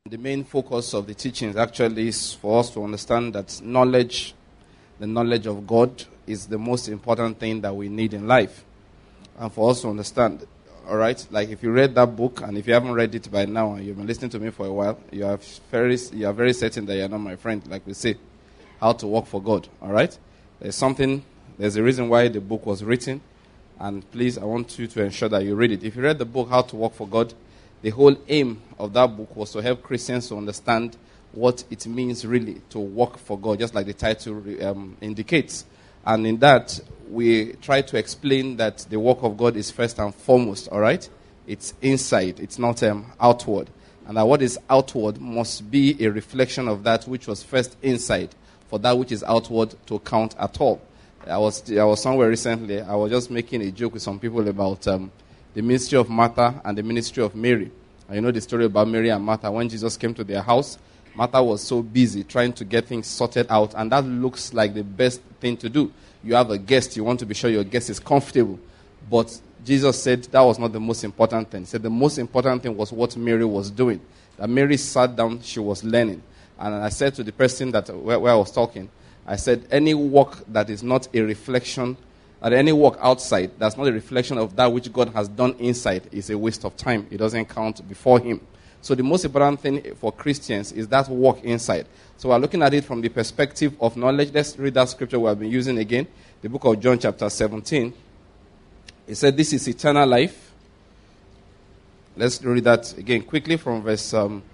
The main focus of the teachings actually is for us to understand that knowledge, the knowledge of God, is the most important thing that we need in life. And for us to understand, all right, like if you read that book, and if you haven't read it by now, and you've been listening to me for a while, you are very certain that you're not my friend, like we say, how to work for God, all right? There's a reason why the book was written, and please, I want you to ensure that you read it. If you read the book, How to Work for God, the whole aim of that book was to help Christians to understand what it means really to work for God, just like the title indicates. And in that, we try to explain that the work of God is first and foremost, all right? It's inside, it's not outward. And that what is outward must be a reflection of that which was first inside, for that which is outward to count at all. I was somewhere recently, I was just making a joke with some people about the ministry of Martha and the ministry of Mary. And you know the story about Mary and Martha. When Jesus came to their house, Martha was so busy trying to get things sorted out, and that looks like the best thing to do. You have a guest, you want to be sure your guest is comfortable. But Jesus said that was not the most important thing. He said the most important thing was what Mary was doing. That Mary sat down, she was learning. And I said to the person where I was talking, I said, any work that is not a reflection, and any work outside that's not a reflection of that which God has done inside is a waste of time. It doesn't count before Him. So the most important thing for Christians is that work inside. So we're looking at it from the perspective of knowledge. Let's read that scripture we have been using again. The book of John chapter 17. It said, this is eternal life. Let's read that again quickly from verse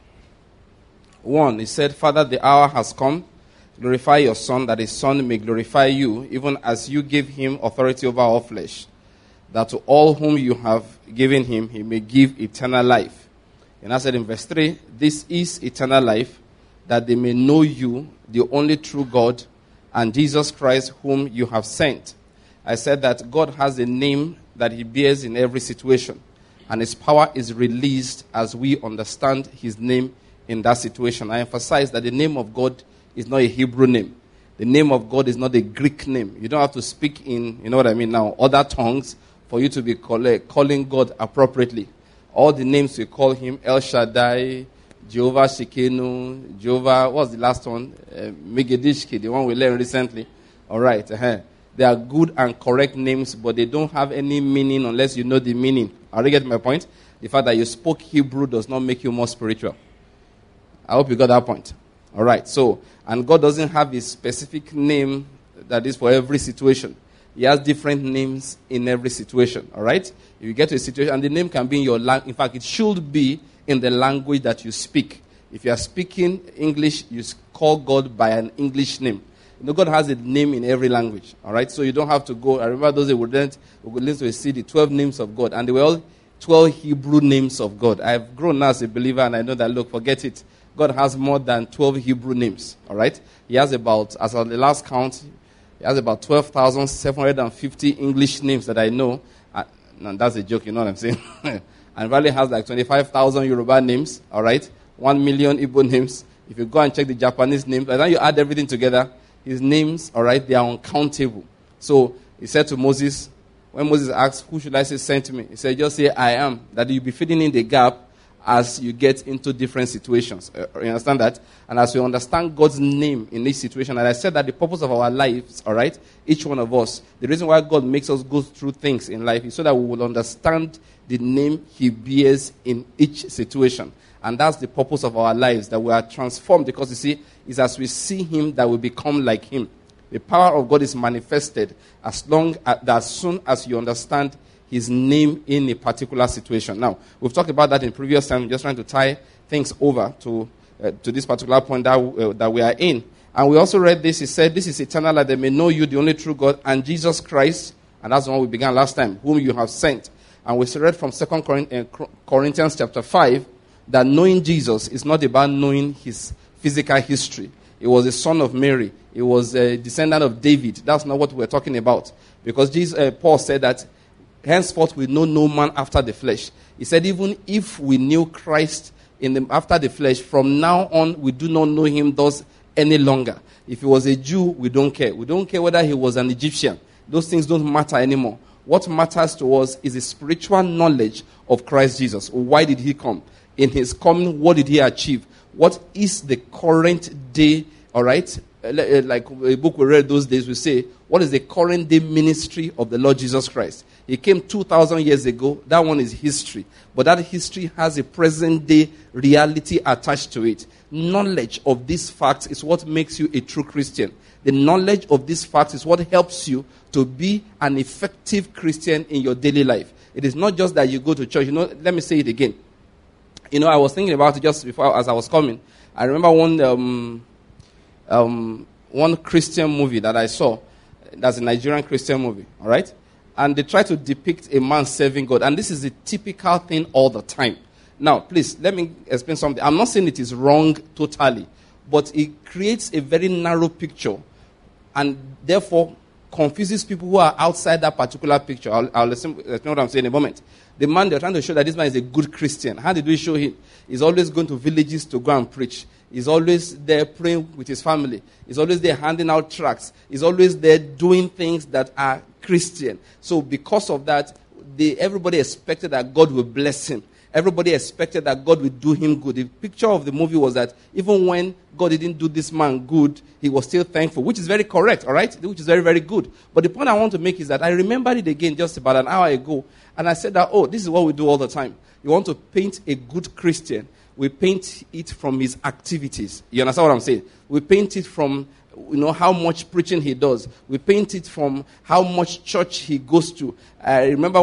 1. It said, Father, the hour has come. Glorify your Son, that his Son may glorify you, even as you give him authority over all flesh, that to all whom you have given him, he may give eternal life. And I said in verse 3, this is eternal life, that they may know you, the only true God, and Jesus Christ, whom you have sent. I said that God has a name that he bears in every situation, and his power is released as we understand his name in that situation. I emphasize that the name of God is not a Hebrew name. The name of God is not a Greek name. You don't have to speak in, you know what I mean now, other tongues for you to be calling God appropriately. All the names we call him, El Shaddai, Jehovah Shekenu, Jehovah, what's the last one? Megidishki, the one we learned recently. All right. They are good and correct names, but they don't have any meaning unless you know the meaning. Are you getting my point? The fact that you spoke Hebrew does not make you more spiritual. I hope you got that point. All right. So, and God doesn't have a specific name that is for every situation. He has different names in every situation. All right. If you get to a situation, and the name can be in your language. In fact, it should be in the language that you speak. If you are speaking English, you call God by an English name. You know, God has a name in every language. All right. So you don't have to go. I remember those that would listen to a CD, 12 names of God, and they were all 12 Hebrew names of God. I've grown now as a believer, and I know that. Look, forget it. God has more than 12 Hebrew names, all right? He has about, as of the last count, he has about 12,750 English names that I know. No, that's a joke, you know what I'm saying? And Valley has like 25,000 Yoruba names, all right? 1 million Igbo names. If you go and check the Japanese names, by the time you add everything together, his names, all right, they are uncountable. So he said to Moses, when Moses asked, who should I say sent me? He said, just say, I am, that you'll be filling in the gap as you get into different situations. You understand that? And as we understand God's name in each situation, and I said that the purpose of our lives, all right, each one of us, the reason why God makes us go through things in life is so that we will understand the name he bears in each situation. And that's the purpose of our lives, that we are transformed, because you see, it's as we see him that we become like him. The power of God is manifested as soon as you understand his name in a particular situation. Now, we've talked about that in previous time, just trying to tie things over to this particular point that we are in. And we also read this. He said, this is eternal, that they may know you, the only true God, and Jesus Christ, and that's the one we began last time, whom you have sent. And we read from 2 Corinthians chapter 5, that knowing Jesus is not about knowing his physical history. He was the son of Mary. He was a descendant of David. That's not what we're talking about. Because Paul said that henceforth we know no man after the flesh. He said even if we knew Christ after the flesh, from now on we do not know him thus any longer. If he was a Jew, we don't care. We don't care whether he was an Egyptian. Those things don't matter anymore. What matters to us is the spiritual knowledge of Christ Jesus. Why did he come? In his coming, what did he achieve? what is the current day, all right? Like a book we read those days, we say, what is the current day ministry of the Lord Jesus Christ? He came 2,000 years ago. That one is history. But that history has a present day reality attached to it. Knowledge of these facts is what makes you a true Christian. The knowledge of these facts is what helps you to be an effective Christian in your daily life. It is not just that you go to church. Let me say it again. I was thinking about it just before as I was coming. I remember one Christian movie that I saw. That's a Nigerian Christian movie, all right? And they try to depict a man serving God. And this is a typical thing all the time. Now, please, let me explain something. I'm not saying it is wrong totally, but it creates a very narrow picture and therefore confuses people who are outside that particular picture. I'll explain what I'm saying in a moment. The man, they're trying to show that this man is a good Christian. How did we show him? He's always going to villages to go and preach. He's always there praying with his family. He's always there handing out tracts. He's always there doing things that are Christian. So because of that, everybody expected that God will bless him. Everybody expected that God would do him good. The picture of the movie was that even when God didn't do this man good, he was still thankful, which is very correct, all right? Which is very, very good. But the point I want to make is that I remembered it again just about an hour ago, and I said that, this is what we do all the time. You want to paint a good Christian, we paint it from his activities. You understand what I'm saying? We paint it from how much preaching he does. We paint it from how much church he goes to. I remember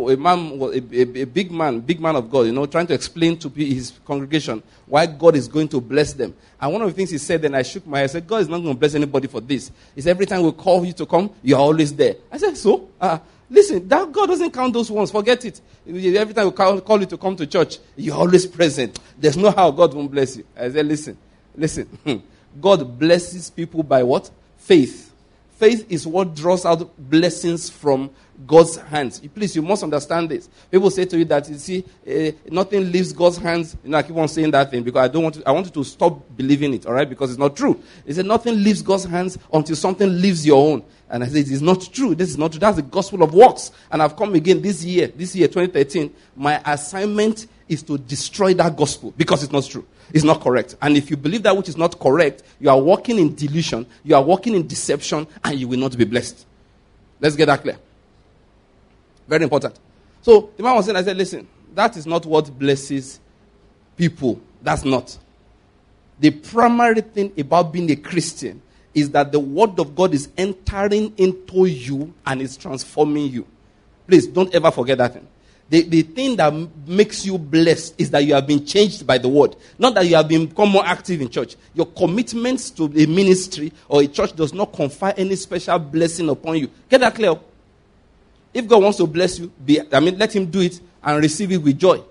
a big man of God, trying to explain to his congregation why God is going to bless them. And one of the things he said, then I shook my head, I said, God is not going to bless anybody for this. He said, every time we call you to come, you're always there. I said, so? Listen, that God doesn't count those ones. Forget it. Every time we call you to come to church, you're always present. There's no how God won't bless you. I said, listen. God blesses people by what? Faith. Faith is what draws out blessings from God's hands. Please, you must understand this. People say to you that, nothing leaves God's hands. I keep on saying that thing because I want you to stop believing it, all right? Because it's not true. They say nothing leaves God's hands until something leaves your own. And I say, it is not true. This is not true. That's the gospel of works. And I've come again this year, 2013. My assignment is to destroy that gospel because it's not true. It's not correct. And if you believe that which is not correct, you are walking in delusion, you are walking in deception, and you will not be blessed. Let's get that clear. Very important. So the man was saying, I said, listen, that is not what blesses people. That's not. The primary thing about being a Christian is that the word of God is entering into you and is transforming you. Please, don't ever forget that thing. The thing that makes you blessed is that you have been changed by the word. Not that you have become more active in church. Your commitments to a ministry or a church does not confer any special blessing upon you. Get that clear? If God wants to bless you, let him do it and receive it with joy.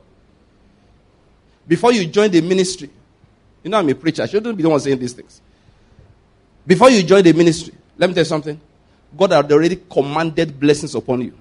Before you join the ministry, I'm a preacher. I shouldn't be the one saying these things. Before you join the ministry, let me tell you something. God had already commanded blessings upon you.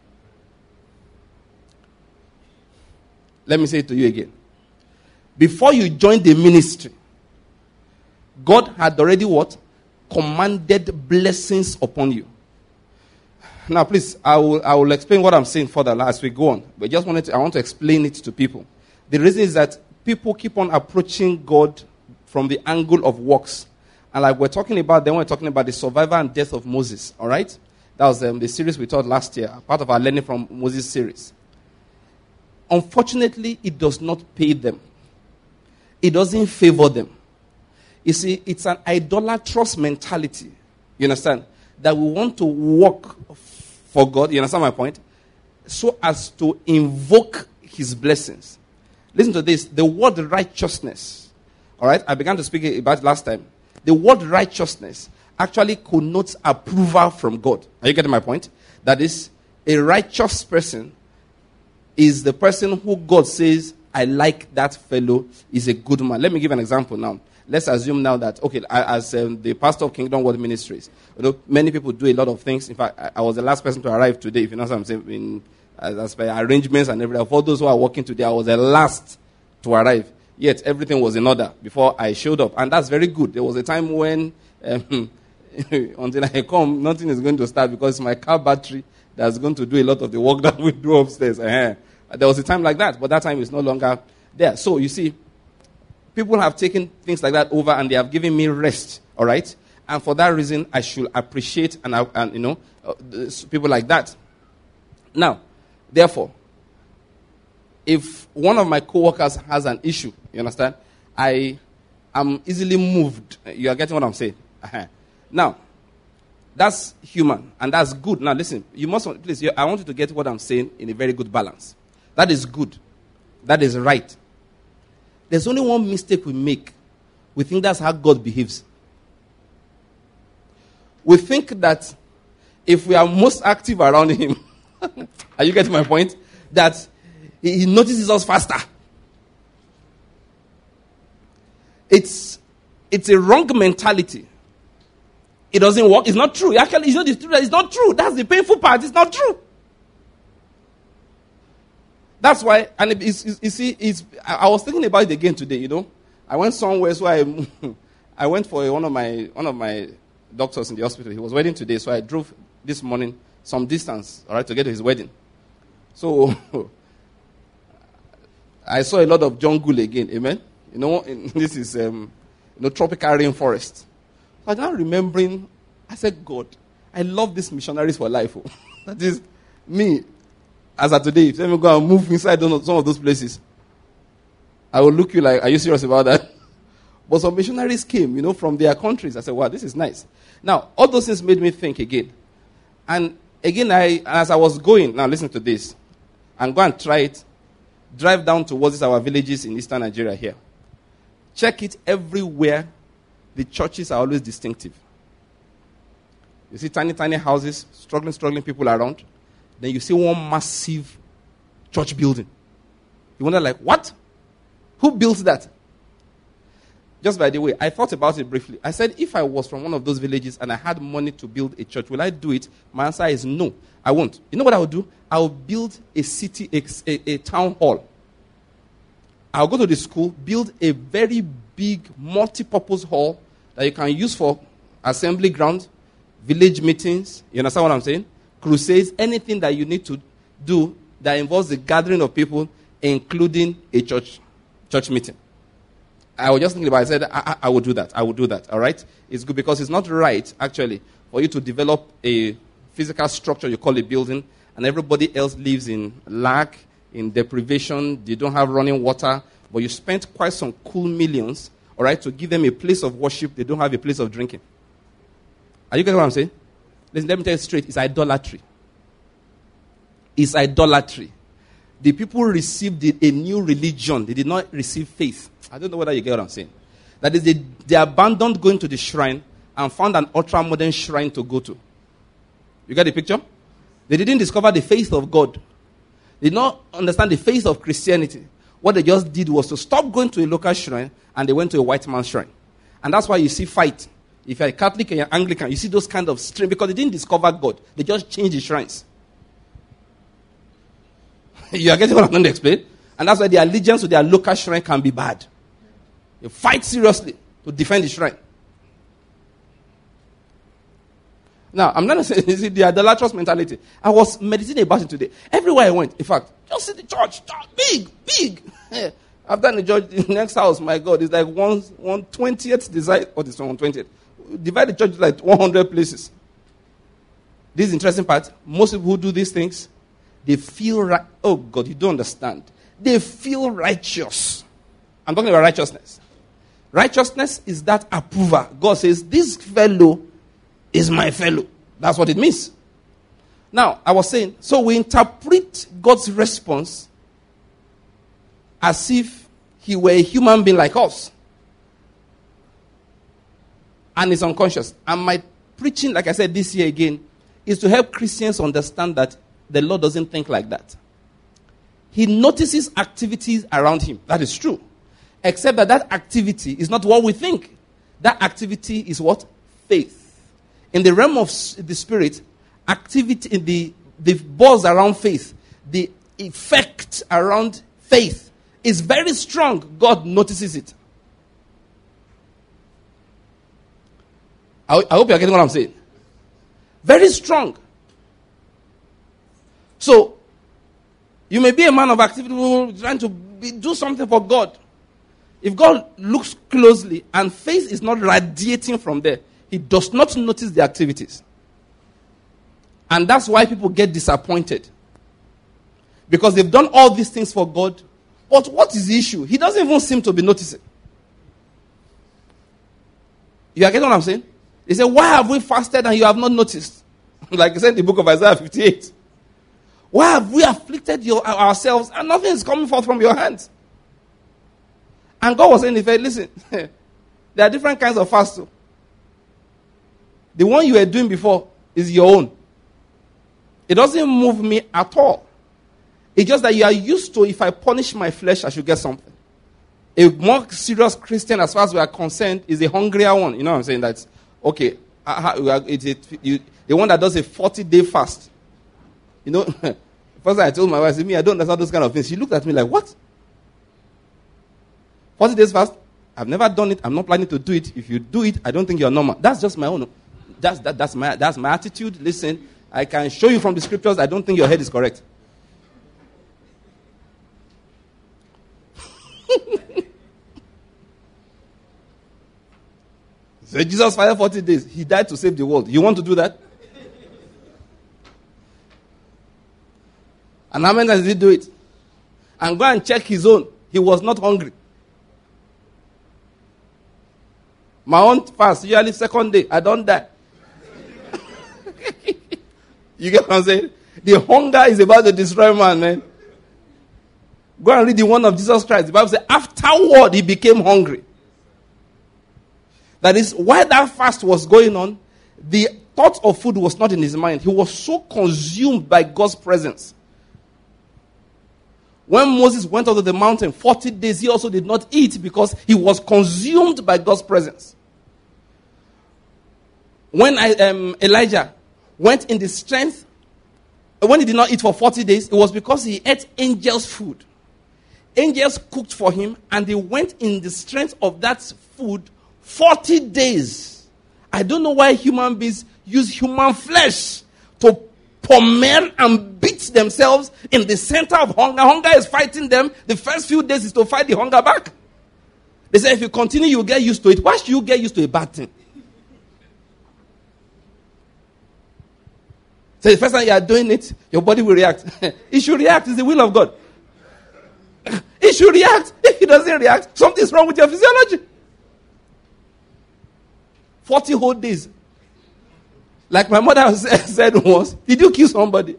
Let me say it to you again. Before you joined the ministry, God had already what? Commanded blessings upon you. Now, please, I will explain what I'm saying further as we go on. But I want to explain it to people. The reason is that people keep on approaching God from the angle of works. And like we're talking about the survival and death of Moses. All right? That was the series we taught last year, part of our Learning from Moses series. Unfortunately, it does not pay them. It doesn't favor them. You see, it's an idolatrous mentality. You understand? That we want to work for God. You understand my point? So as to invoke his blessings. Listen to this. The word righteousness. All right? I began to speak about it last time. The word righteousness actually connotes approval from God. Are you getting my point? That is, a righteous person is the person who God says, I like that fellow, is a good man. Let me give an example now. Let's assume now that, as the pastor of Kingdom World Ministries, many people do a lot of things. In fact, I was the last person to arrive today, if you know what I'm saying, as by arrangements and everything. For those who are working today, I was the last to arrive. Yet, everything was in order before I showed up. And that's very good. There was a time when, until I come, nothing is going to start because it's my car battery that's going to do a lot of the work that we do upstairs. There was a time like that, but that time is no longer there. So, you see, people have taken things like that over and they have given me rest, all right? And for that reason, I should appreciate people like that. Now, therefore, if one of my co-workers has an issue, you understand, I am easily moved. You are getting what I'm saying? Now, that's human and that's good. Now, listen, I want you to get what I'm saying in a very good balance. That is good. That is right. There's only one mistake we make. We think that's how God behaves. We think that if we are most active around him, are you getting my point? That he notices us faster. It's a wrong mentality. It doesn't work. It's not true. Actually, it's not true. That's the painful part. It's not true. That's why, and I was thinking about it again today, you know. I went somewhere, so I went for one of my doctors in the hospital. He was wedding today, so I drove this morning some distance, all right, to get to his wedding. So, I saw a lot of jungle again, amen? You know, this is, tropical rainforest. So I'm now remembering, I said, God, I love these missionaries for life. That is me. As of today, if you go and move inside some of those places, I will look you like, are you serious about that? But some missionaries came, from their countries. I said, wow, this is nice. Now, all those things made me think again. And again, as I was going, now listen to this. And go and try it. Drive down towards our villages in eastern Nigeria here. Check it everywhere. The churches are always distinctive. You see tiny, tiny houses, struggling people around. Then you see one massive church building. You wonder, like, what? Who built that? Just by the way, I thought about it briefly. I said, if I was from one of those villages and I had money to build a church, will I do it? My answer is no, I won't. You know what I would do? I will build a city, a town hall. I'll go to the school, build a very big multi-purpose hall that you can use for assembly ground, village meetings. You understand what I'm saying? Crusades, anything that you need to do that involves the gathering of people, including a church meeting. I was just thinking about it. I said, I would do that. I would do that. All right? It's good because it's not right, actually, for you to develop a physical structure you call a building, and everybody else lives in lack, in deprivation. They don't have running water, but you spent quite some cool millions, all right, to give them a place of worship. They don't have a place of drinking. Are you getting what I'm saying? Listen, let me tell you straight. It's idolatry. It's idolatry. The people received a new religion. They did not receive faith. I don't know whether you get what I'm saying. That is, they abandoned going to the shrine and found an ultra-modern shrine to go to. You get the picture? They didn't discover the faith of God. They did not understand the faith of Christianity. What they just did was to stop going to a local shrine and they went to a white man's shrine. And that's why you see fight. If you're a Catholic and you're Anglican, you see those kind of strain because they didn't discover God. They just changed the shrines. You are getting what I'm going to explain? And that's why the allegiance to their local shrine can be bad. You fight seriously to defend the shrine. Now, I'm not saying this is the idolatrous mentality. I was meditating about it today. Everywhere I went, in fact, just see the church, big. After the church, the next house, my God, it's like 1/20th design. What is 1/20th? Divide the church into like 100 places. This is the interesting part. Most people who do these things, they feel right. Oh God, you don't understand. They feel righteous. I'm talking about righteousness. Righteousness is that approval. God says, this fellow is my fellow. That's what it means. Now, I was saying, so we interpret God's response as if he were a human being like us. And it's unconscious. And my preaching, like I said this year again, is to help Christians understand that the Lord doesn't think like that. He notices activities around him. That is true. Except that activity is not what we think. That activity is what? Faith. In the realm of the spirit, activity in the buzz around faith, the effect around faith is very strong. God notices it. I hope you're getting what I'm saying. Very strong. So, you may be a man of activity trying to do something for God. If God looks closely and faith is not radiating from there, he does not notice the activities. And that's why people get disappointed. Because they've done all these things for God. But what is the issue? He doesn't even seem to be noticing. You are getting what I'm saying? They say, why have we fasted and you have not noticed? Like he said in the book of Isaiah 58. Why have we afflicted ourselves and nothing is coming forth from your hands? And God was saying, listen, there are different kinds of fast too. The one you were doing before is your own. It doesn't move me at all. It's just that you are used to, if I punish my flesh, I should get something. A more serious Christian, as far as we are concerned, is a hungrier one. You know what I'm saying? That's, okay, the one that does a 40-day fast. You know, first I told my wife, I said, I don't understand those kind of things. She looked at me like, what? 40 days fast? I've never done it. I'm not planning to do it. If you do it, I don't think you're normal. That's just my own. That's my attitude. Listen, I can show you from the scriptures. I don't think your head is correct. So Jesus fasted 40 days. He died to save the world. You want to do that? And how many times did he do it? And go and check his own. He was not hungry. My own fast, usually second day, I don't die. You get what I'm saying? The hunger is about to destroy man. Go and read the one of Jesus Christ. The Bible says, afterward he became hungry. That is, while that fast was going on, the thought of food was not in his mind. He was so consumed by God's presence. When Moses went out of the mountain, 40 days, he also did not eat because he was consumed by God's presence. When Elijah went in the strength, when he did not eat for 40 days, it was because he ate angels' food. Angels cooked for him, and they went in the strength of that food 40 days. I don't know why human beings use human flesh to pummel and beat themselves in the center of hunger. Hunger is fighting them. The first few days is to fight the hunger back. They say if you continue, you'll get used to it. Why should you get used to a bad thing? So the first time you are doing it, your body will react. It should react. It's the will of God. It should react. If it doesn't react, something's wrong with your physiology. 40 whole days. Like my mother said once, did you kill somebody?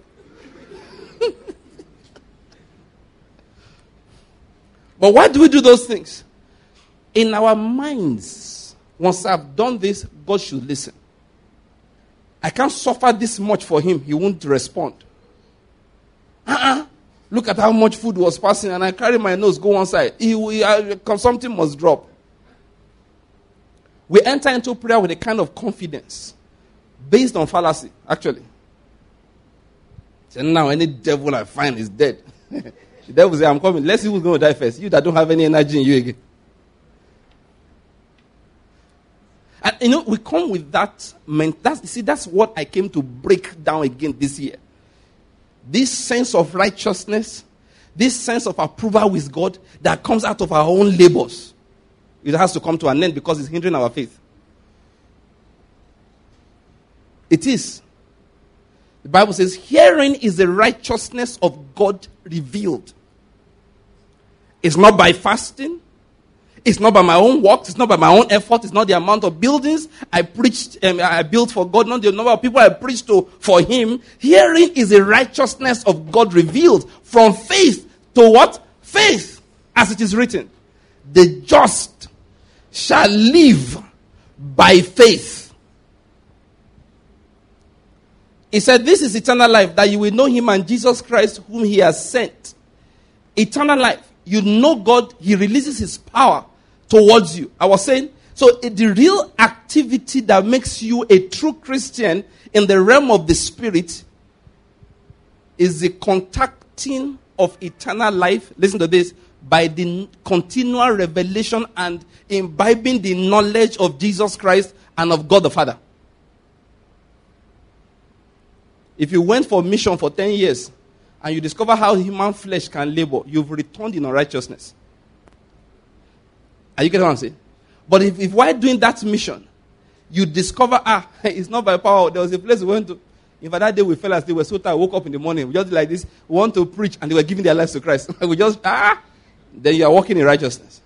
But why do we do those things? In our minds, once I've done this, God should listen. I can't suffer this much for him. He won't respond. Look at how much food was passing and I carry my nose, go one side. Something must drop. We enter into prayer with a kind of confidence based on fallacy, actually. So now any devil I find is dead. The devil says, I'm coming. Let's see who's going to die first. You that don't have any energy in you again. And we come with that. That's what I came to break down again this year. This sense of righteousness, this sense of approval with God that comes out of our own labors. It has to come to an end because it's hindering our faith. It is. The Bible says, herein is the righteousness of God revealed. It's not by fasting. It's not by my own works. It's not by my own effort. It's not the amount of buildings I preached, I built for God. Not the number of people I preached to for Him. Herein is the righteousness of God revealed from faith to what? Faith. As it is written, the just shall live by faith. He said, this is eternal life, that you will know Him and Jesus Christ whom He has sent. Eternal life. You know God, He releases His power towards you. I was saying, so the real activity that makes you a true Christian in the realm of the Spirit is the contacting of eternal life, listen to this, by the continual revelation and imbibing the knowledge of Jesus Christ and of God the Father. If you went for mission for 10 years and you discover how human flesh can labor, you've returned in unrighteousness. Are you getting what I'm saying? But if while doing that mission, you discover, it's not by power. There was a place we went to. In fact, that day we fell asleep. We were so tired. We woke up in the morning. We just did like this. We want to preach, and they were giving their lives to Christ. We just, then you are walking in righteousness.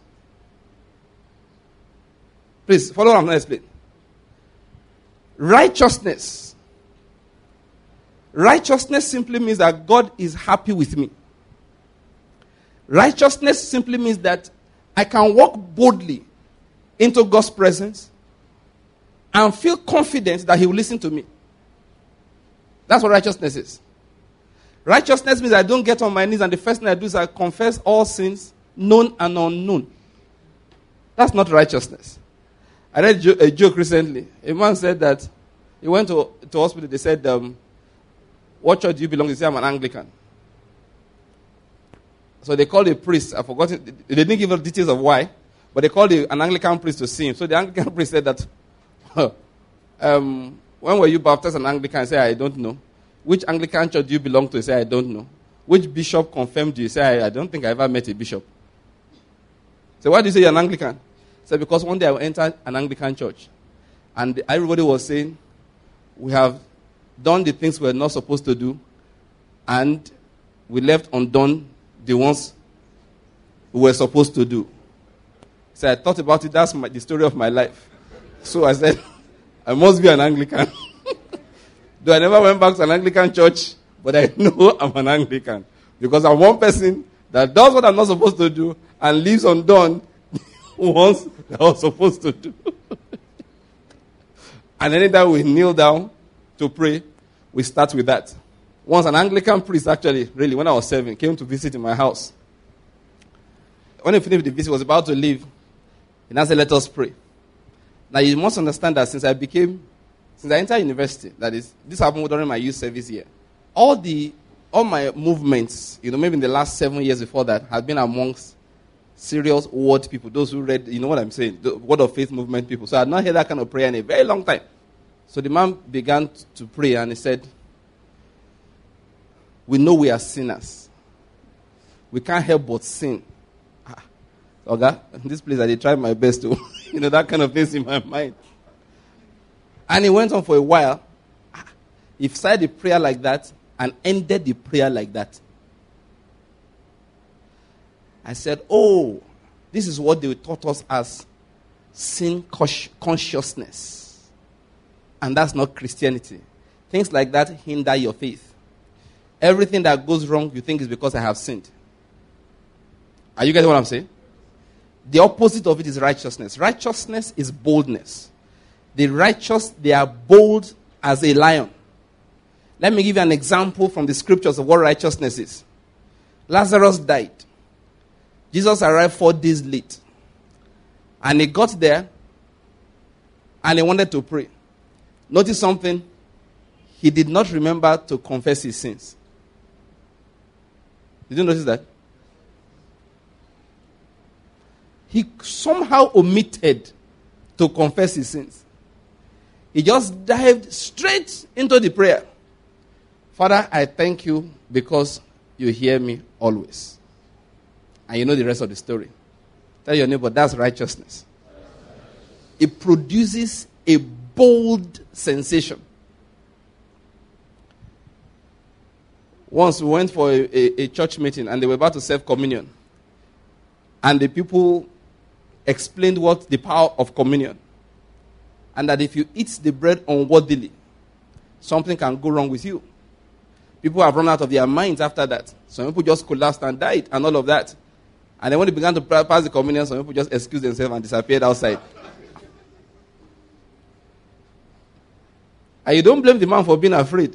Please, follow what I'm going to explain. Righteousness. Righteousness simply means that God is happy with me. Righteousness simply means that I can walk boldly into God's presence and feel confident that He will listen to me. That's what righteousness is. Righteousness means I don't get on my knees and the first thing I do is I confess all sins, known and unknown. That's not righteousness. I read a joke recently. A man said that he went to hospital. They said, what church do you belong to? He said, I'm an Anglican. So they called a priest. I forgot it. They didn't give us details of why, but they called an Anglican priest to see him. So the Anglican priest said that, when were you baptized an Anglican? He said, I don't know. Which Anglican church do you belong to? He said, I don't know. Which bishop confirmed you? He said, I don't think I ever met a bishop. So why do you say you're an Anglican? He said, because one day I entered an Anglican church. And everybody was saying, we have done the things we're not supposed to do. And we left undone the ones we were supposed to do. So I thought about it. That's the story of my life. So I said, I must be an Anglican. Though I never went back to an Anglican church, but I know I'm an Anglican. Because I'm one person that does what I'm not supposed to do and leaves undone ones that I was supposed to do. And anytime we kneel down to pray, we start with that. Once an Anglican priest, actually, really, when I was 7, came to visit in my house. When he finished the visit, he was about to leave. He now said, let us pray. Now, you must understand that since I entered university, that is, this happened during my youth service year, all my movements, maybe in the last 7 years before that, have been amongst serious word people, those who read, you know what I'm saying, the word of faith movement people. So I had not heard that kind of prayer in a very long time. So the man began to pray and he said, we know we are sinners. We can't help but sin. Okay? In this place, I did try my best to, that kind of things in my mind. And he went on for a while. He started the prayer like that and ended the prayer like that. I said, oh, this is what they taught us as sin consciousness. And that's not Christianity. Things like that hinder your faith. Everything that goes wrong, you think is because I have sinned. Are you getting what I'm saying? The opposite of it is righteousness. Righteousness is boldness. The righteous, they are bold as a lion. Let me give you an example from the scriptures of what righteousness is. Lazarus died. Jesus arrived 4 days late. And he got there and he wanted to pray. Notice something. He did not remember to confess his sins. Did you notice that? He somehow omitted to confess his sins. He just dived straight into the prayer. Father, I thank you because you hear me always. And you know the rest of the story. Tell your neighbor, that's righteousness. It produces a bold sensation. Once we went for a church meeting and they were about to serve communion. And the people explained what the power of communion. And that if you eat the bread unworthily, something can go wrong with you. People have run out of their minds after that. Some people just collapsed and died and all of that. And then when they began to pass the communion, some people just excused themselves and disappeared outside. And you don't blame the man for being afraid.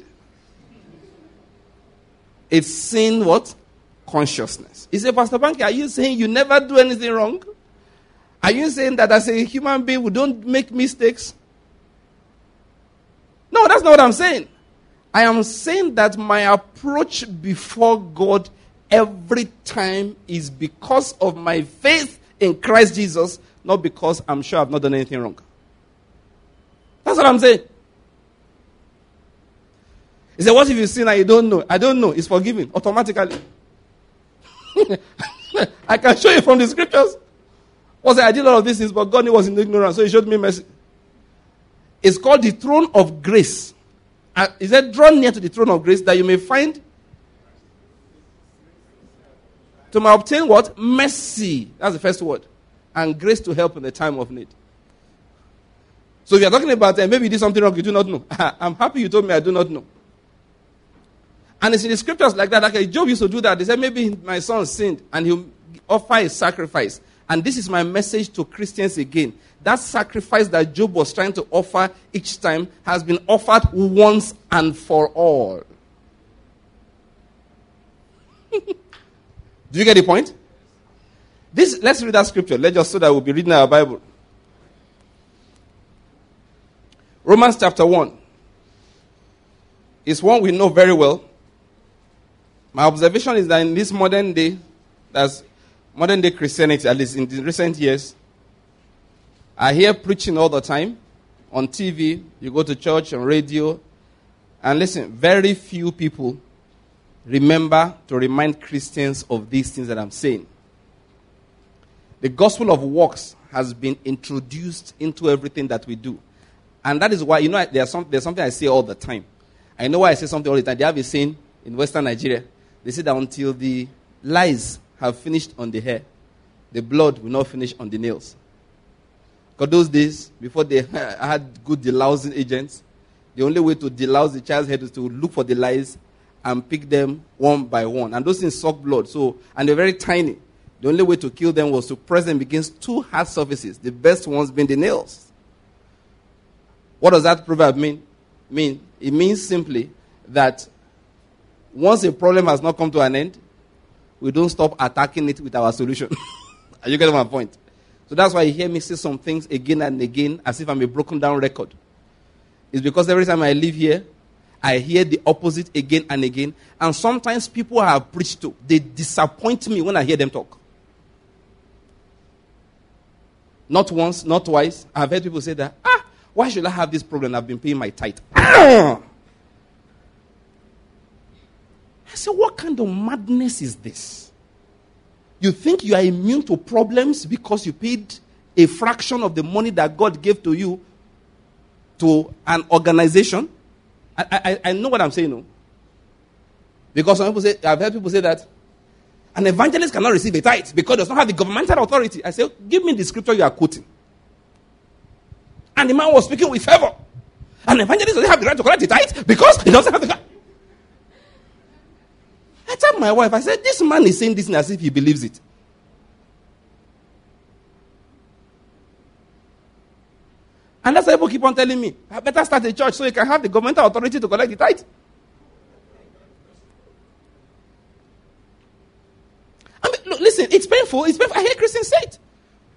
It's sin what? Consciousness. He said, Pastor Banky, are you saying you never do anything wrong? Are you saying that as a human being we don't make mistakes? No, that's not what I'm saying. I am saying that my approach before God every time is because of my faith in Christ Jesus, not because I'm sure I've not done anything wrong. That's what I'm saying. He said, what if you sin and you don't know? I don't know. It's forgiven automatically. I can show you from the scriptures. Paul said, I did all of these things, but God was in ignorance, so he showed me mercy. It's called the throne of grace. He said, draw near to the throne of grace that you may find to may obtain what? Mercy. That's the first word. And grace to help in the time of need. So if you're talking about maybe you did something wrong, you do not know. I'm happy you told me I do not know. And it's in the scriptures like that. Like Job used to do that. They said, maybe my son sinned and he'll offer a sacrifice. And this is my message to Christians again. That sacrifice that Job was trying to offer each time has been offered once and for all. Do you get the point? Let's read that scripture. Let's just so that we'll be reading our Bible. Romans chapter 1 is one we know very well. My observation is that in this modern day, that's modern day Christianity, at least in the recent years, I hear preaching all the time on TV. You go to church, on radio, and listen, very few people remember to remind Christians of these things that I'm saying. The gospel of works has been introduced into everything that we do. And that is why, there's something I say all the time. I know why I say something all the time. They have a saying in Western Nigeria. They say that until the lies have finished on the hair, the blood will not finish on the nails. Because those days, before they had good delousing agents, the only way to delouse the child's head was to look for the lies and pick them one by one. And those things suck blood. And they're very tiny. The only way to kill them was to press them against two hard surfaces, the best ones being the nails. What does that proverb mean? It means simply that once a problem has not come to an end, we don't stop attacking it with our solution. Are you getting my point? So that's why you hear me say some things again and again as if I'm a broken down record. It's because every time I leave here, I hear the opposite again and again. And sometimes people I have preached to, they disappoint me when I hear them talk. Not once, not twice. I've heard people say that, why should I have this problem? I've been paying my tithe. I said, what kind of madness is this? You think you are immune to problems because you paid a fraction of the money that God gave to you to an organization? I know what I'm saying, no? Because some people I've heard people say that an evangelist cannot receive a tithe because it does not have the governmental authority. I say, give me the scripture you are quoting. And the man was speaking with fervor. An evangelist doesn't have the right to collect the tithe because he doesn't have the... I told my wife, I said, this man is saying this as if he believes it. And that's why people keep on telling me, I better start a church so you can have the governmental authority to collect the tithe. I mean, look, listen, it's painful. It's painful. I hear Christians say it.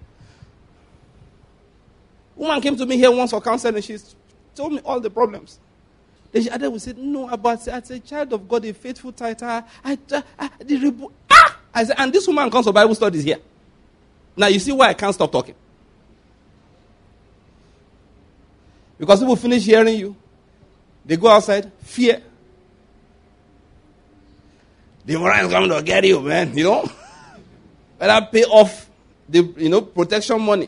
Woman came to me here once for counseling and she told me all the problems. Then she would say, no, as a child of God, a faithful tither, I said, and this woman comes for Bible studies here. Now you see why I can't stop talking. Because people finish hearing you. They go outside, fear. The moral is coming to get you, man, Better pay off the, protection money.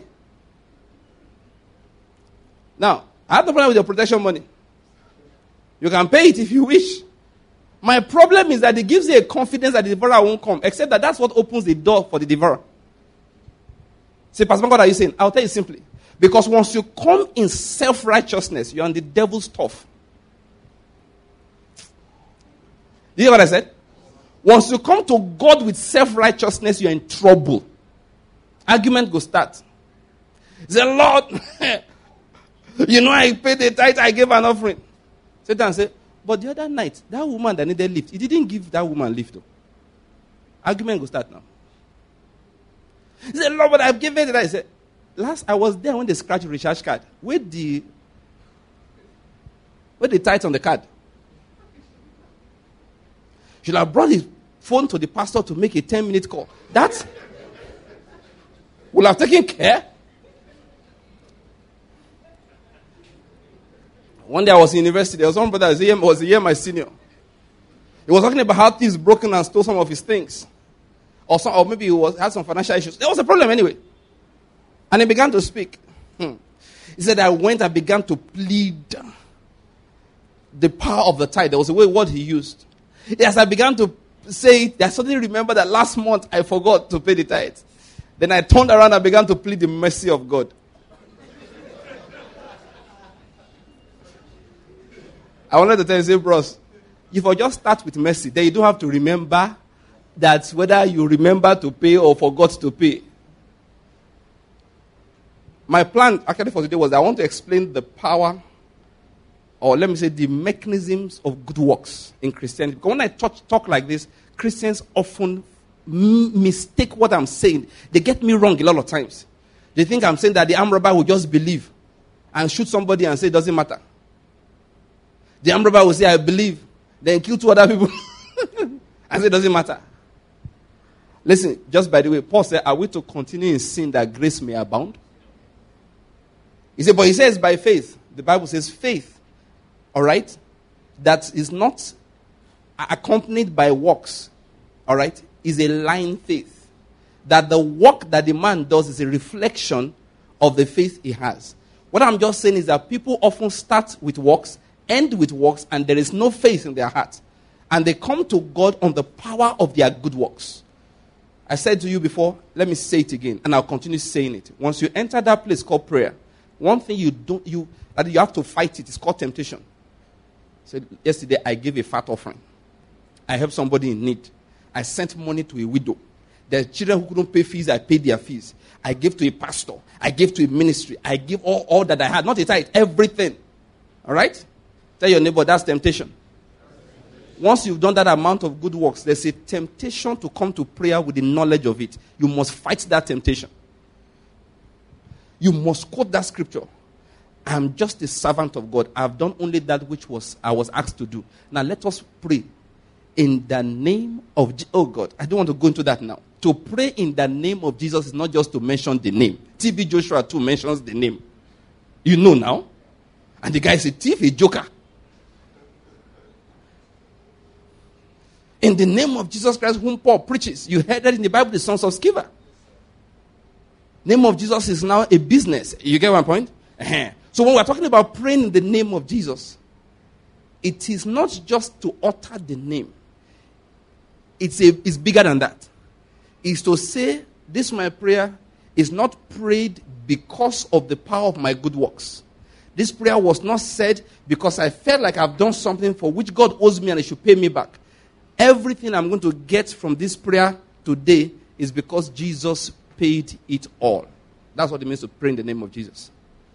Now, I have no problem with your protection money. You can pay it if you wish. My problem is that it gives you a confidence that the devourer won't come, except that that's what opens the door for the devourer. Say, Pastor, what are you saying? I'll tell you simply. Because once you come in self-righteousness, you're on the devil's turf. Do you hear what I said? Once you come to God with self-righteousness, you're in trouble. Argument go start. Say, Lord, I paid the tithe, I gave an offering. Satan said, but the other night, that woman that needed lift, he didn't give that woman lift though. Argument go start now. He said, Lord, but I've given it. I said, last I was there when they scratched the recharge card. Where the tithe on the card? Should have brought his phone to the pastor to make a 10-minute call. That will have taken care. One day I was in university. There was one brother who was a year my senior. He was talking about how thieves broken and stole some of his things. Or maybe he had some financial issues. There was a problem anyway. And he began to speak. He said, I went and began to plead the power of the tithe. There was a word he used. As I began to say it, I suddenly remembered that last month I forgot to pay the tithe. Then I turned around and began to plead the mercy of God. I wanted to tell you, say, bros, if I just start with mercy, then you don't have to remember that whether you remember to pay or forgot to pay. My plan actually for today was I want to explain the power, or let me say the mechanisms of good works in Christianity. Because when I talk like this, Christians often mistake what I'm saying. They get me wrong a lot of times. They think I'm saying that the armed robber will just believe and shoot somebody and say it doesn't matter. The armed robber will say, I believe, then kill 2 other people and say it doesn't matter. Listen, just by the way, Paul said, are we to continue in sin that grace may abound? He said, but he says by faith. The Bible says faith, all right, that is not accompanied by works, all right, is a lying faith. That the work that the man does is a reflection of the faith he has. What I'm just saying is that people often start with works, end with works, and there is no faith in their heart. And they come to God on the power of their good works. I said to you before, let me say it again, and I'll continue saying it. Once you enter that place called prayer, one thing you have to fight it is called temptation. So yesterday I gave a fat offering. I helped somebody in need. I sent money to a widow. There are children who couldn't pay fees, I paid their fees. I gave to a pastor. I gave to a ministry. I gave all that I had. Not a tithe, everything. All right? Tell your neighbor, that's temptation. Once you've done that amount of good works, there's a temptation to come to prayer with the knowledge of it. You must fight that temptation. You must quote that scripture. I'm just a servant of God. I've done only that which I was asked to do. Now let us pray in the name of oh God, I don't want to go into that now. To pray in the name of Jesus is not just to mention the name. TB Joshua too mentions the name. You know now. And the guy is a thief, a joker. In the name of Jesus Christ, whom Paul preaches. You heard that in the Bible, the sons of Sceva. Name of Jesus is now a business. You get my point? So when we're talking about praying in the name of Jesus, it is not just to utter the name. It's bigger than that. It's to say, this my prayer is not prayed because of the power of my good works. This prayer was not said because I felt like I've done something for which God owes me and he should pay me back. Everything I'm going to get from this prayer today is because Jesus paid it all. That's what it means to pray in the name of Jesus.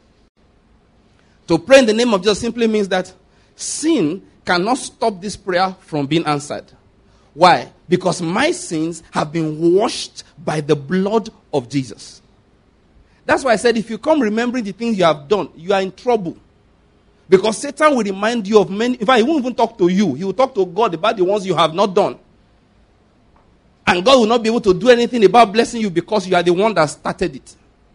To pray in the name of Jesus simply means that sin cannot stop this prayer from being answered. Why? Because my sins have been washed by the blood of Jesus. That's why I said if you come remembering the things you have done, you are in trouble. Because Satan will remind you of many. In fact, he won't even talk to you. He will talk to God about the ones you have not done. And God will not be able to do anything about blessing you because you are the one that started it.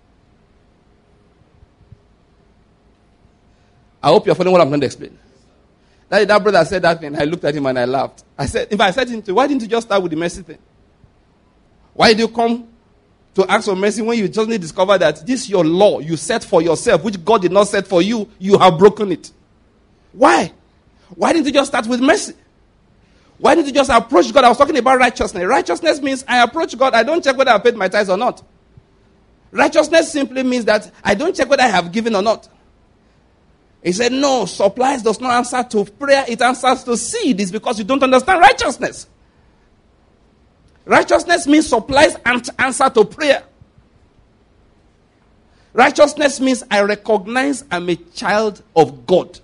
I hope you're following what I'm going to explain. That brother said that thing. I looked at him and I laughed. I said to him, why didn't you just start with the mercy thing? Why did you come to ask for mercy when you suddenly discover that this is your law you set for yourself, which God did not set for you, you have broken it? Why? Why didn't you just start with mercy? Why didn't you just approach God? I was talking about righteousness. Righteousness means I approach God, I don't check whether I paid my tithes or not. Righteousness simply means that I don't check whether I have given or not. He said, no, supplies does not answer to prayer, it answers to seed. It's because you don't understand righteousness. Righteousness means supplies and answer to prayer. Righteousness means I recognize I'm a child of God.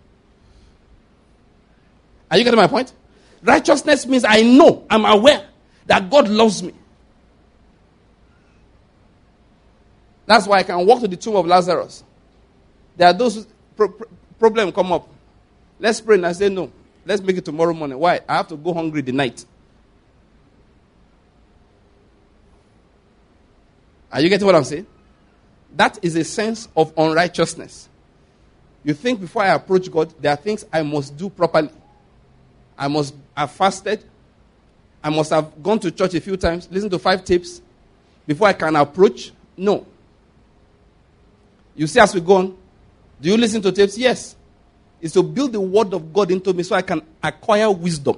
Are you getting my point? Righteousness means I know, I'm aware that God loves me. That's why I can walk to the tomb of Lazarus. There are those problem come up. Let's pray, and I say no. Let's make it tomorrow morning. Why? I have to go hungry the night. Are you getting what I'm saying? That is a sense of unrighteousness. You think before I approach God, there are things I must do properly. I must have fasted. I must have gone to church a few times, listened to 5 tapes before I can approach. No. You see as we go on, do you listen to tapes? Yes. It's to build the word of God into me so I can acquire wisdom.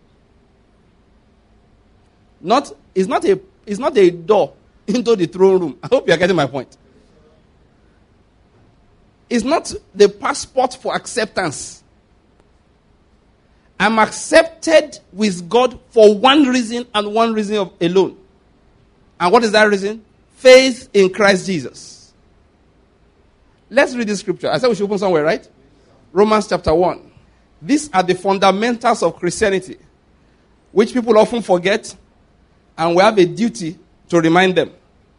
It's not a door into the throne room. I hope you are getting my point. It's not the passport for acceptance. I'm accepted with God for one reason and one reason alone. And what is that reason? Faith in Christ Jesus. Let's read this scripture. I said we should open somewhere, right? Romans chapter 1. These are the fundamentals of Christianity, which people often forget, and we have a duty to remind them.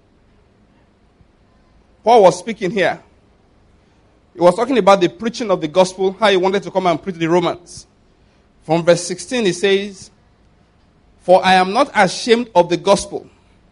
Paul was speaking here. He was talking about the preaching of the gospel, how he wanted to come and preach the Romans. From verse 16, he says, "For I am not ashamed of the gospel,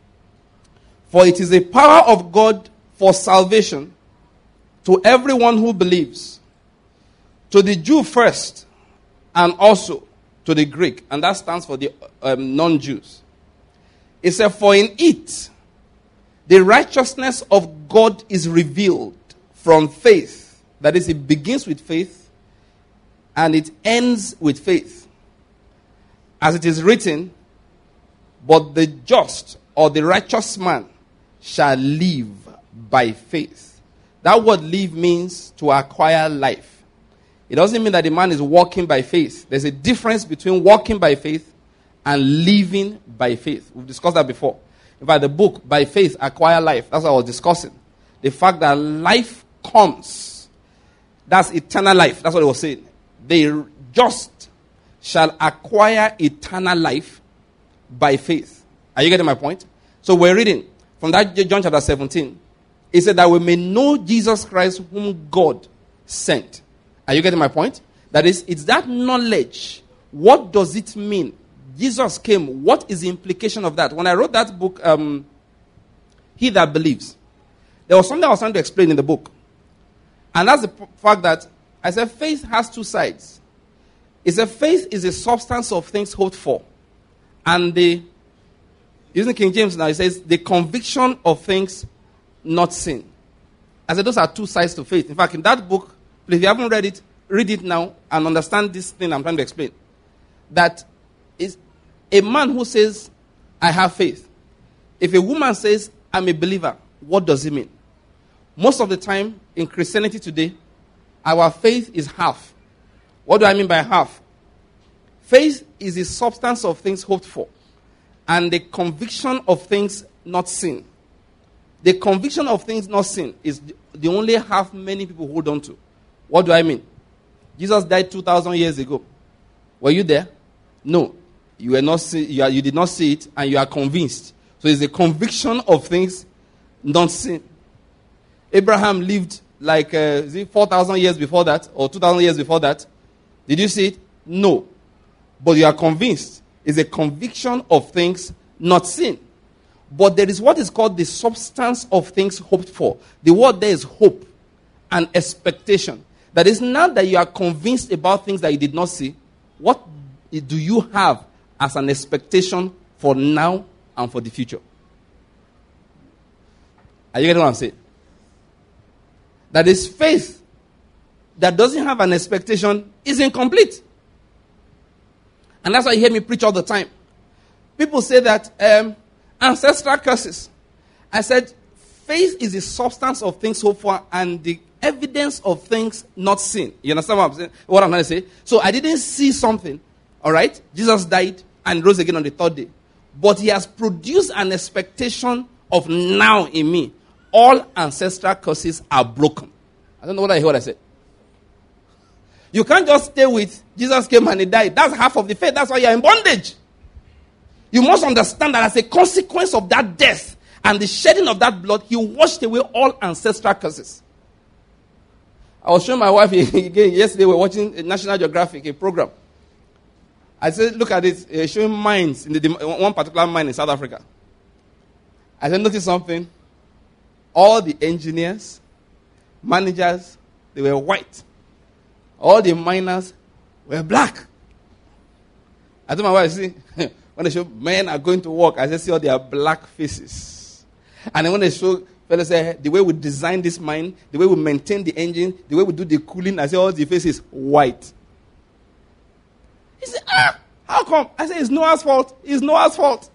for it is a power of God for salvation to everyone who believes, to the Jew first, and also to the Greek." And that stands for the non-Jews. It said, "For in it, the righteousness of God is revealed from faith." That is, it begins with faith, and it ends with faith. As it is written, "But the just or the righteous man shall live by faith." That word live means to acquire life. It doesn't mean that the man is walking by faith. There's a difference between walking by faith and living by faith. We've discussed that before. In fact, the book, By Faith, Acquire Life, that's what I was discussing. The fact that life comes. That's eternal life. That's what it was saying. The just shall acquire eternal life by faith. Are you getting my point? So we're reading from that John chapter 17. It said that we may know Jesus Christ whom God sent. Are you getting my point? That is, it's that knowledge. What does it mean? Jesus came. What is the implication of that? When I wrote that book, He That Believes, there was something I was trying to explain in the book. And that's the fact that I said faith has two sides. It's a faith is a substance of things hoped for. And using King James now, it says the conviction of things not seen. I said those are two sides to faith. In fact, in that book, if you haven't read it, read it now and understand this thing I'm trying to explain. That is a man who says, "I have faith." If a woman says, "I'm a believer," what does it mean? Most of the time in Christianity today, our faith is half. What do I mean by half? Faith is the substance of things hoped for and the conviction of things not seen. The conviction of things not seen is the only half many people hold on to. What do I mean? Jesus died 2,000 years ago. Were you there? No. You were not. You did not see it, and you are convinced. So it's the conviction of things not seen. Abraham lived like 4,000 years before that, or 2,000 years before that. Did you see it? No. But you are convinced. It's a conviction of things not seen. But there is what is called the substance of things hoped for. The word there is hope and expectation. That is, now that you are convinced about things that you did not see, what do you have as an expectation for now and for the future? Are you getting what I'm saying? That is, faith that doesn't have an expectation is incomplete. And that's why you hear me preach all the time. People say that ancestral curses. I said, faith is the substance of things hoped for and the evidence of things not seen. You understand what I'm saying? What I'm trying to say? So I didn't see something. All right? Jesus died and rose again on the third day. But he has produced an expectation of now in me. All ancestral curses are broken. I don't know what I said. You can't just stay with Jesus came and he died. That's half of the faith. That's why you're in bondage. You must understand that as a consequence of that death and the shedding of that blood, he washed away all ancestral curses. I was showing my wife again yesterday. We were watching National Geographic, a program. I said, look at it. Showing mines in one particular mine in South Africa. I said, notice something. All the engineers, managers, they were white. All the miners were black. I told my wife, see, when they show men are going to work, I said, see all their black faces. And then when they show Fellas say, the way we design this mine, the way we maintain the engine, the way we do the cooling, I say all the face is white. He said, how come? I say, it's Noah's fault. It's Noah's fault.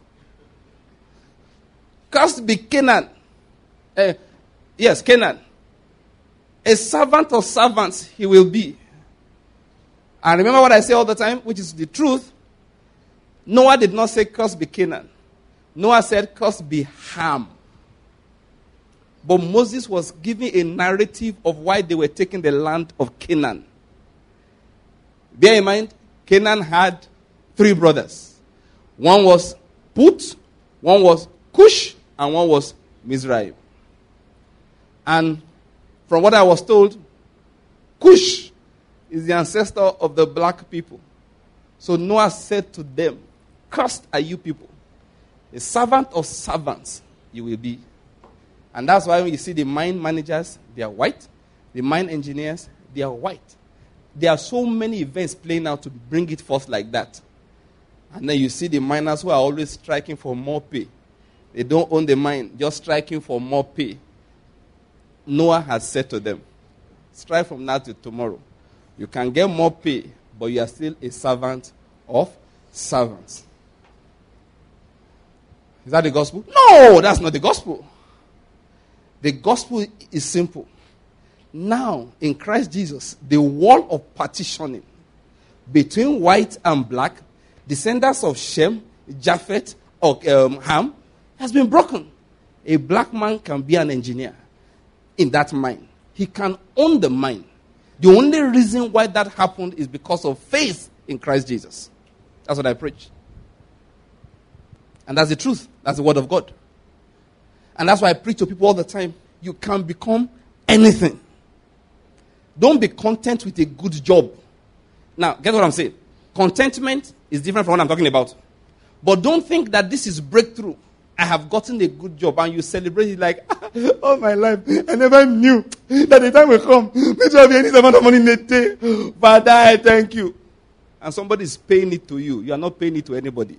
Cursed be Canaan. Yes, Canaan. A servant of servants he will be. And remember what I say all the time, which is the truth. Noah did not say cursed be Canaan. Noah said cursed be Ham. But Moses was giving a narrative of why they were taking the land of Canaan. Bear in mind, Canaan had 3 brothers. One was Put, one was Cush, and one was Mizraim. And from what I was told, Cush is the ancestor of the black people. So Noah said to them, cursed are you people. A servant of servants you will be. And that's why when you see the mine managers, they are white. The mine engineers, they are white. There are so many events playing out to bring it forth like that. And then you see the miners who are always striking for more pay. They don't own the mine, just striking for more pay. Noah has said to them, strive from now to tomorrow. You can get more pay, but you are still a servant of servants. Is that the gospel? No, that's not the gospel. The gospel is simple. Now, in Christ Jesus, the wall of partitioning between white and black, descendants of Shem, Japheth, or Ham, has been broken. A black man can be an engineer in that mine. He can own the mine. The only reason why that happened is because of faith in Christ Jesus. That's what I preach. And that's the truth. That's the word of God. And that's why I preach to people all the time. You can become anything. Don't be content with a good job. Now, get what I'm saying. Contentment is different from what I'm talking about. But don't think that this is breakthrough. I have gotten a good job, and you celebrate it like, all my life, I never knew that the time will come. Maybe I'll be any amount of money in a day. Father, I thank you. And somebody is paying it to you. You are not paying it to anybody.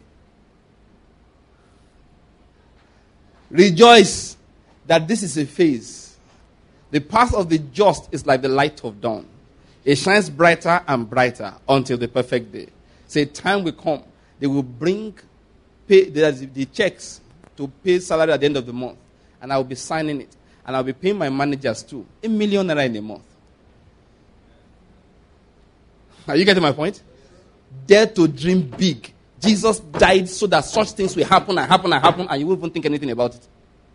Rejoice that this is a phase. The path of the just is like the light of dawn. It shines brighter and brighter until the perfect day. Say, time will come. They will pay the checks to pay salary at the end of the month. And I will be signing it. And I will be paying my managers too. $1 million in a month. Are you getting my point? Dare to dream big. Jesus died so that such things will happen and happen and happen, and you won't even think anything about it.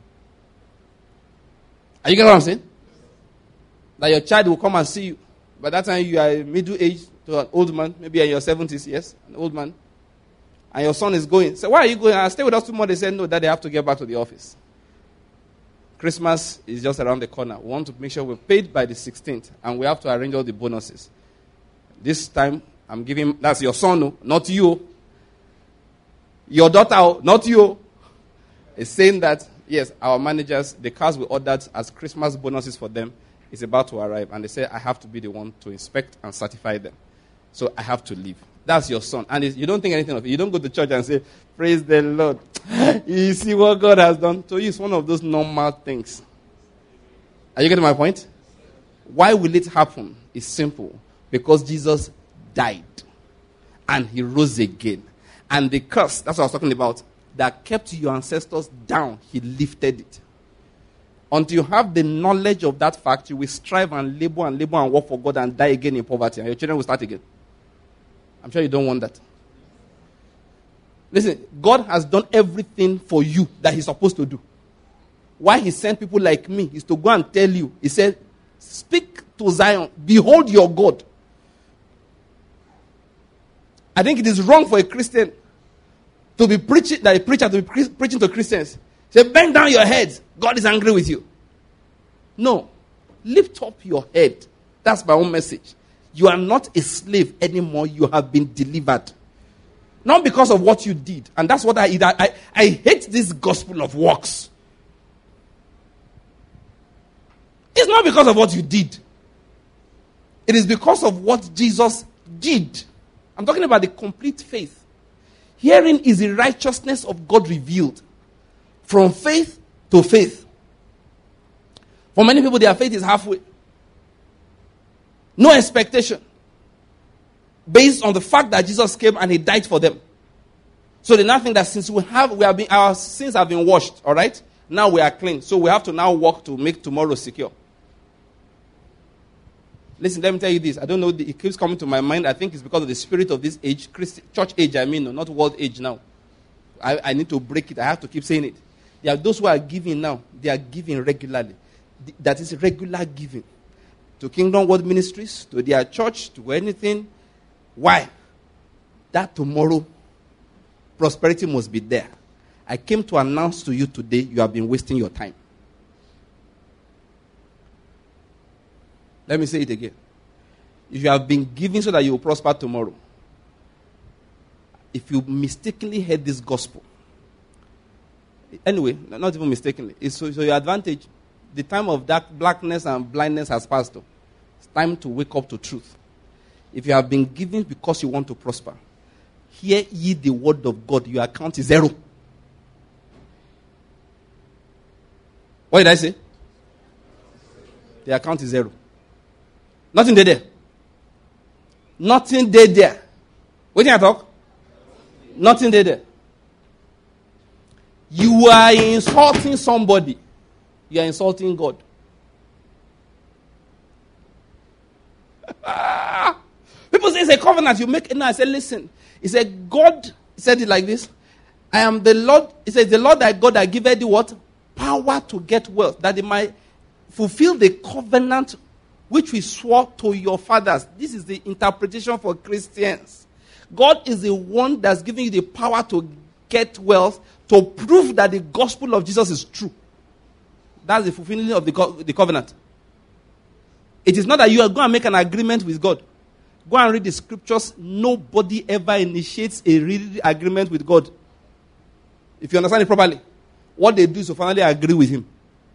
Are you getting what I'm saying? That your child will come and see you. By that time, you are middle age to an old man, maybe in your 70s, yes, an old man. And your son is going. So, why are you going? I'll stay with us tomorrow. They said, no, that they have to get back to the office. Christmas is just around the corner. We want to make sure we're paid by the 16th, and we have to arrange all the bonuses. This time, I'm giving, that's your son, not you. Your daughter, not you, is saying that, yes, our managers, the cars we ordered as Christmas bonuses for them is about to arrive. And they say, I have to be the one to inspect and certify them. So I have to leave. That's your son. And you don't think anything of it. You don't go to church and say, praise the Lord. You see what God has done. To you, it's one of those normal things. Are you getting my point? Why will it happen? It's simple. Because Jesus died. And he rose again. And the curse, that's what I was talking about, that kept your ancestors down, he lifted it. Until you have the knowledge of that fact, you will strive and labor and work for God and die again in poverty. And your children will start again. I'm sure you don't want that. Listen, God has done everything for you that he's supposed to do. Why he sent people like me is to go and tell you. He said, speak to Zion. Behold your God. I think it is wrong for a Christian to be preaching, that a preacher to be preaching to Christians. Say, bend down your head. God is angry with you. No. Lift up your head. That's my own message. You are not a slave anymore. You have been delivered. Not because of what you did. And that's what I hate this gospel of works. It's not because of what you did. It is because of what Jesus did. I'm talking about the complete faith. Herein is the righteousness of God revealed. From faith to faith. For many people, their faith is halfway. No expectation. Based on the fact that Jesus came and he died for them. So they now think that since our sins have been washed, all right? Now we are clean. So we have to now work to make tomorrow secure. Listen, let me tell you this. I don't know, it keeps coming to my mind. I think it's because of the spirit of this age, church age, not world age now. I need to break it. I have to keep saying it. There are those who are giving now. They are giving regularly. That is regular giving. To Kingdom World Ministries, to their church, to anything. Why? That tomorrow, prosperity must be there. I came to announce to you today, you have been wasting your time. Let me say it again. If you have been giving so that you will prosper tomorrow, if you mistakenly heard this gospel, anyway, not even mistakenly, it's so your advantage. The time of dark blackness and blindness has passed. It's time to wake up to truth. If you have been giving because you want to prosper, hear ye the word of God. Your account is zero. What did I say? The account is zero. Nothing there. Nothing there. Waiting I talk? Nothing there. You are insulting somebody. You are insulting God. People say it's a covenant you make. No, I said, listen. He said, God said it like this. I am the Lord. He says, the Lord thy God that giveth thee what? Power to get wealth. That they might fulfill the covenant which we swore to your fathers. This is the interpretation for Christians. God is the one that's giving you the power to get wealth to prove that the gospel of Jesus is true. That's the fulfilling of the covenant. It is not that you are going to make an agreement with God. Go and read the scriptures. Nobody ever initiates a real agreement with God. If you understand it properly. What they do is to finally agree with him.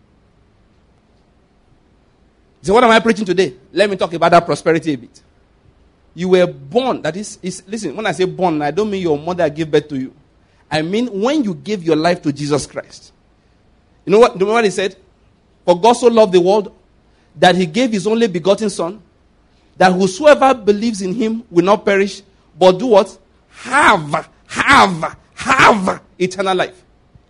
So what am I preaching today? Let me talk about that prosperity a bit. You were born, that is listen, when I say born, I don't mean your mother gave birth to you. I mean when you gave your life to Jesus Christ. You know what he said? For God so loved the world that he gave his only begotten son, that whosoever believes in him will not perish, but do what? Have eternal life.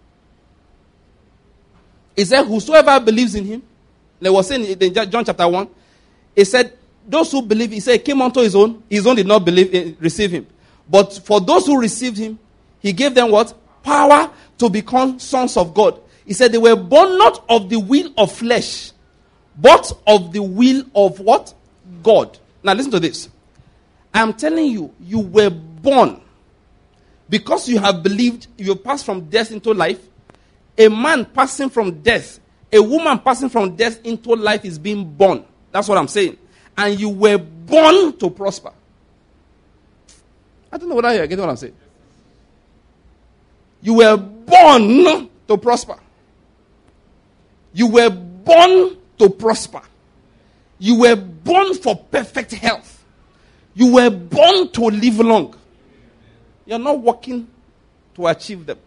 He said, whosoever believes in him, they were saying in John chapter 1, he said, those who believe, he said, he came unto his own did not receive him. But for those who received him, he gave them what? Power to become sons of God. He said they were born not of the will of flesh, but of the will of what? God. Now listen to this. I am telling you, you were born because you have believed, you passed from death into life. A man passing from death, a woman passing from death into life is being born. That's what I'm saying. And you were born to prosper. I don't know whether you get what I'm saying. You were born to prosper. You were born to prosper. You were born for perfect health. You were born to live long. You're not working to achieve them.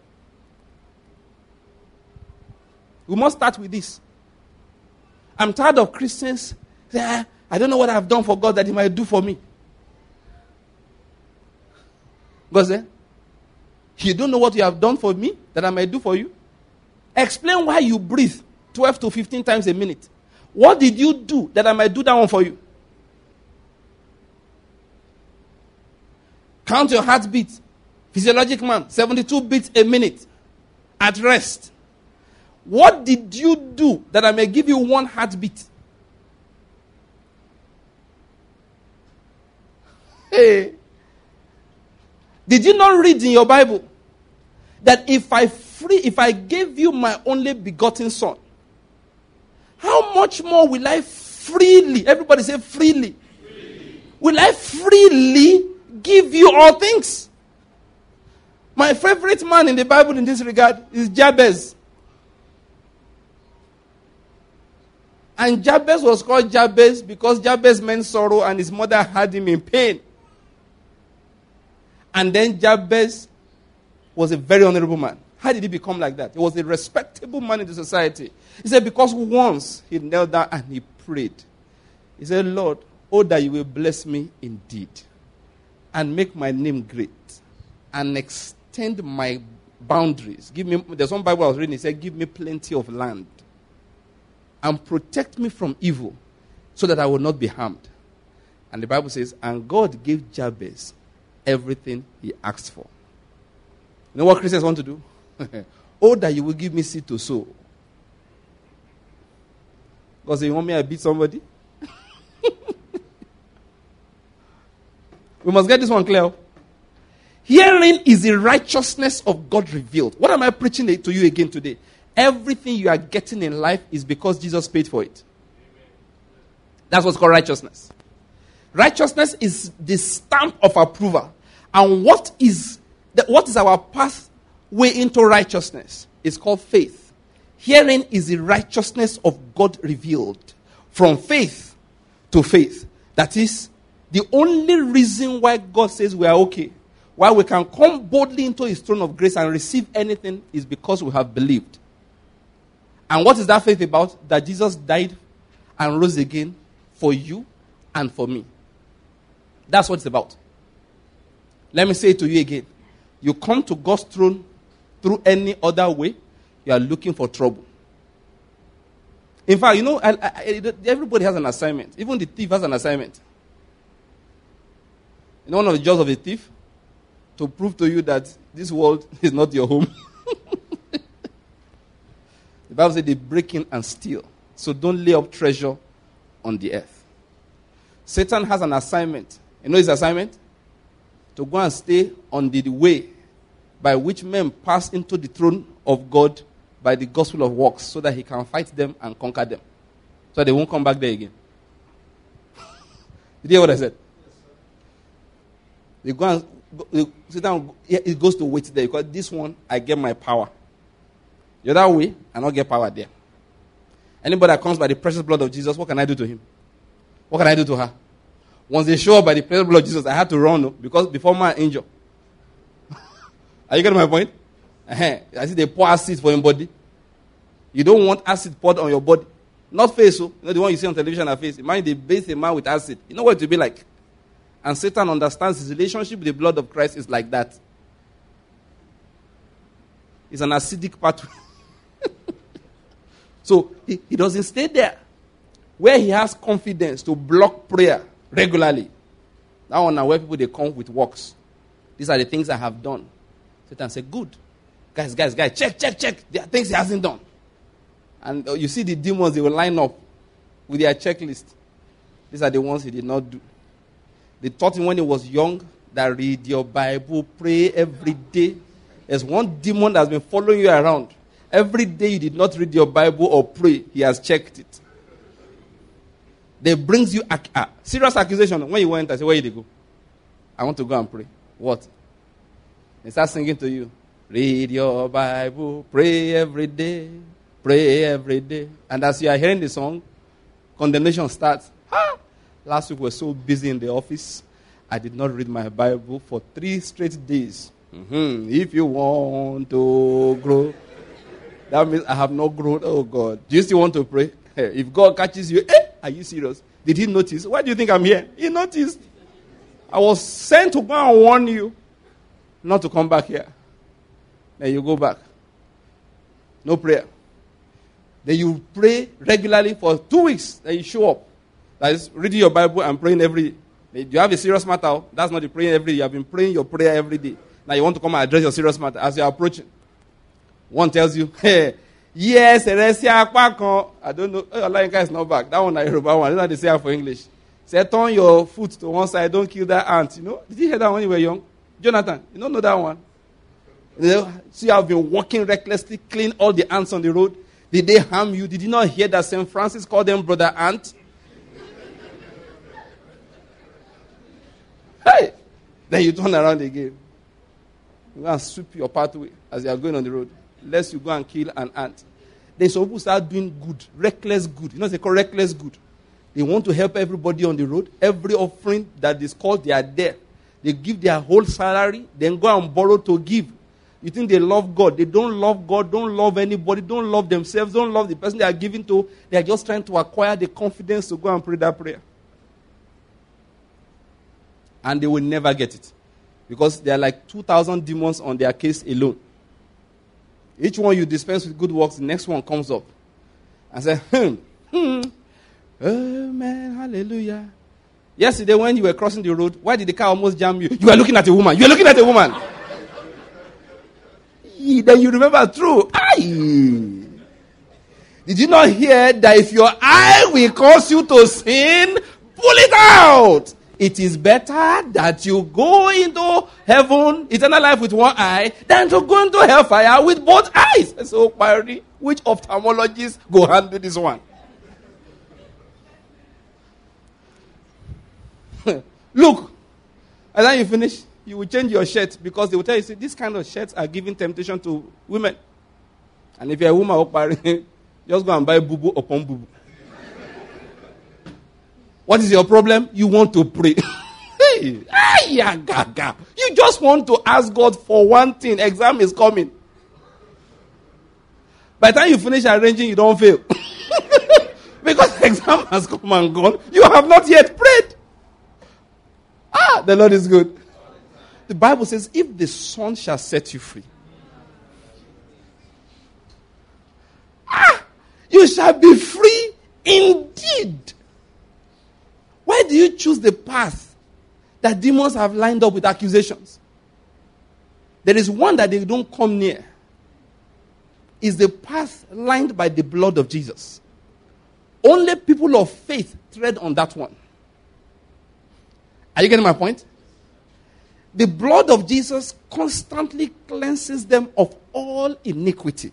We must start with this. I'm tired of Christians saying, I don't know what I've done for God that he might do for me. God said, you don't know what you have done for me that I might do for you? Explain why you breathe 12 to 15 times a minute. What did you do that I might do that one for you? Count your heartbeat. Physiologic man, 72 beats a minute. At rest. What did you do that I may give you one heartbeat? Hey. Did you not read in your Bible that if I gave you my only begotten son, how much more will I freely, everybody say freely, will I freely give you all things? My favorite man in the Bible in this regard is Jabez. And Jabez was called Jabez because Jabez meant sorrow and his mother had him in pain. And then Jabez was a very honorable man. How did he become like that? He was a respectable man in the society. He said, because once he knelt down and he prayed. He said, Lord, oh, that you will bless me indeed and make my name great and extend my boundaries. There's one Bible I was reading. He said, give me plenty of land and protect me from evil so that I will not be harmed. And the Bible says, and God gave Jabez everything he asked for. You know what Christians want to do? Oh, that you will give me seed to sow. Because you want me to beat somebody? We must get this one clear. Herein is the righteousness of God revealed. What am I preaching to you again today? Everything you are getting in life is because Jesus paid for it. That's what's called righteousness. Righteousness is the stamp of approval. And what is our pathway into righteousness? It's called faith. Herein is the righteousness of God revealed. From faith to faith. That is the only reason why God says we are okay. Why we can come boldly into his throne of grace and receive anything is because we have believed. And what is that faith about? That Jesus died and rose again for you and for me. That's what it's about. Let me say it to you again. You come to God's throne through any other way, you are looking for trouble. In fact, everybody has an assignment. Even the thief has an assignment. One of the jobs of a thief, to prove to you that this world is not your home. The Bible says they break in and steal. So don't lay up treasure on the earth. Satan has an assignment. You know his assignment? To go and stay on the way by which men pass into the throne of God by the gospel of works so that he can fight them and conquer them. So they won't come back there again. Did you hear what I said? They go and sit down. It goes to wait there because this one, I get my power. The other way, I don't get power there. Anybody that comes by the precious blood of Jesus, what can I do to him? What can I do to her? Once they show up by the precious blood of Jesus, I had to run because before my angel. Are you getting my point? I see they pour acid for your body. You don't want acid poured on your body. Not face, so. The one you see on television and face. Imagine they bathe a man with acid. You know what it will be like? And Satan understands his relationship with the blood of Christ is like that. It's an acidic pathway. So he doesn't stay there. Where he has confidence to block prayer regularly. That one now where people they come with works. These are the things I have done. Satan said, good. Guys, check. There are things he hasn't done. And you see the demons, they will line up with their checklist. These are the ones he did not do. They taught him when he was young that read your Bible, pray every day. There's one demon that's been following you around. Every day you did not read your Bible or pray, he has checked it. They brings you serious accusation. When you went, I say, where did you go? I want to go and pray. What? They start singing to you. Read your Bible, pray every day, pray every day. And as you are hearing the song, condemnation starts. Last week we were so busy in the office, I did not read my Bible for 3 straight days. If you want to grow, that means I have not grown. Oh God. Do you still want to pray? If God catches you, are you serious? Did he notice? Why do you think I'm here? He noticed. I was sent to go and warn you not to come back here. Then you go back. No prayer. Then you pray regularly for 2 weeks. Then you show up. That is reading your Bible and praying every day. Do you have a serious matter? That's not the praying every day. You have been praying your prayer every day. Now you want to come and address your serious matter as you are approaching. One tells you, hey, yes, I don't know. Olayinka is not back. That one is Yoruba one. I don't know how they say it for English. Say, turn your foot to one side. Don't kill that ant. You know? Did you hear that when you were young? Jonathan, you don't know that one? So you have been walking recklessly, clean all the ants on the road. Did they harm you? Did you not hear that St. Francis called them brother ant? Hey! Then you turn around again. You go and sweep your pathway as you are going on the road. Lest you go and kill an ant. Then some people start doing good, reckless good. You know they call reckless good. They want to help everybody on the road. Every offering that is called, they are there. They give their whole salary, then go and borrow to give. You think they love God. They don't love God, don't love anybody, don't love themselves, don't love the person they are giving to. They are just trying to acquire the confidence to go and pray that prayer. And they will never get it. Because there are like 2,000 demons on their case alone. Each one you dispense with good works, the next one comes up. And says, amen, hallelujah. Yesterday when you were crossing the road, why did the car almost jam you? You were looking at a woman. You were looking at a woman. Then you remember, true. Aye. Did you not hear that if your eye will cause you to sin, pull it out? It is better that you go into heaven, eternal life with one eye, than to go into hellfire with both eyes. So, which ophthalmologist go handle this one? Look, and then you finish, you will change your shirt because they will tell you, see, this kind of shirts are giving temptation to women. And if you're a woman, just go and buy boo-boo upon boo-boo. What is your problem? You want to pray. You just want to ask God for one thing. Exam is coming. By the time you finish arranging, you don't fail. Because the exam has come and gone. You have not yet prayed. The Lord is good. The Bible says, if the Son shall set you free, you shall be free indeed. Why do you choose the path that demons have lined up with accusations? There is one that they don't come near. Is the path lined by the blood of Jesus. Only people of faith tread on that one. Are you getting my point? The blood of Jesus constantly cleanses them of all iniquity.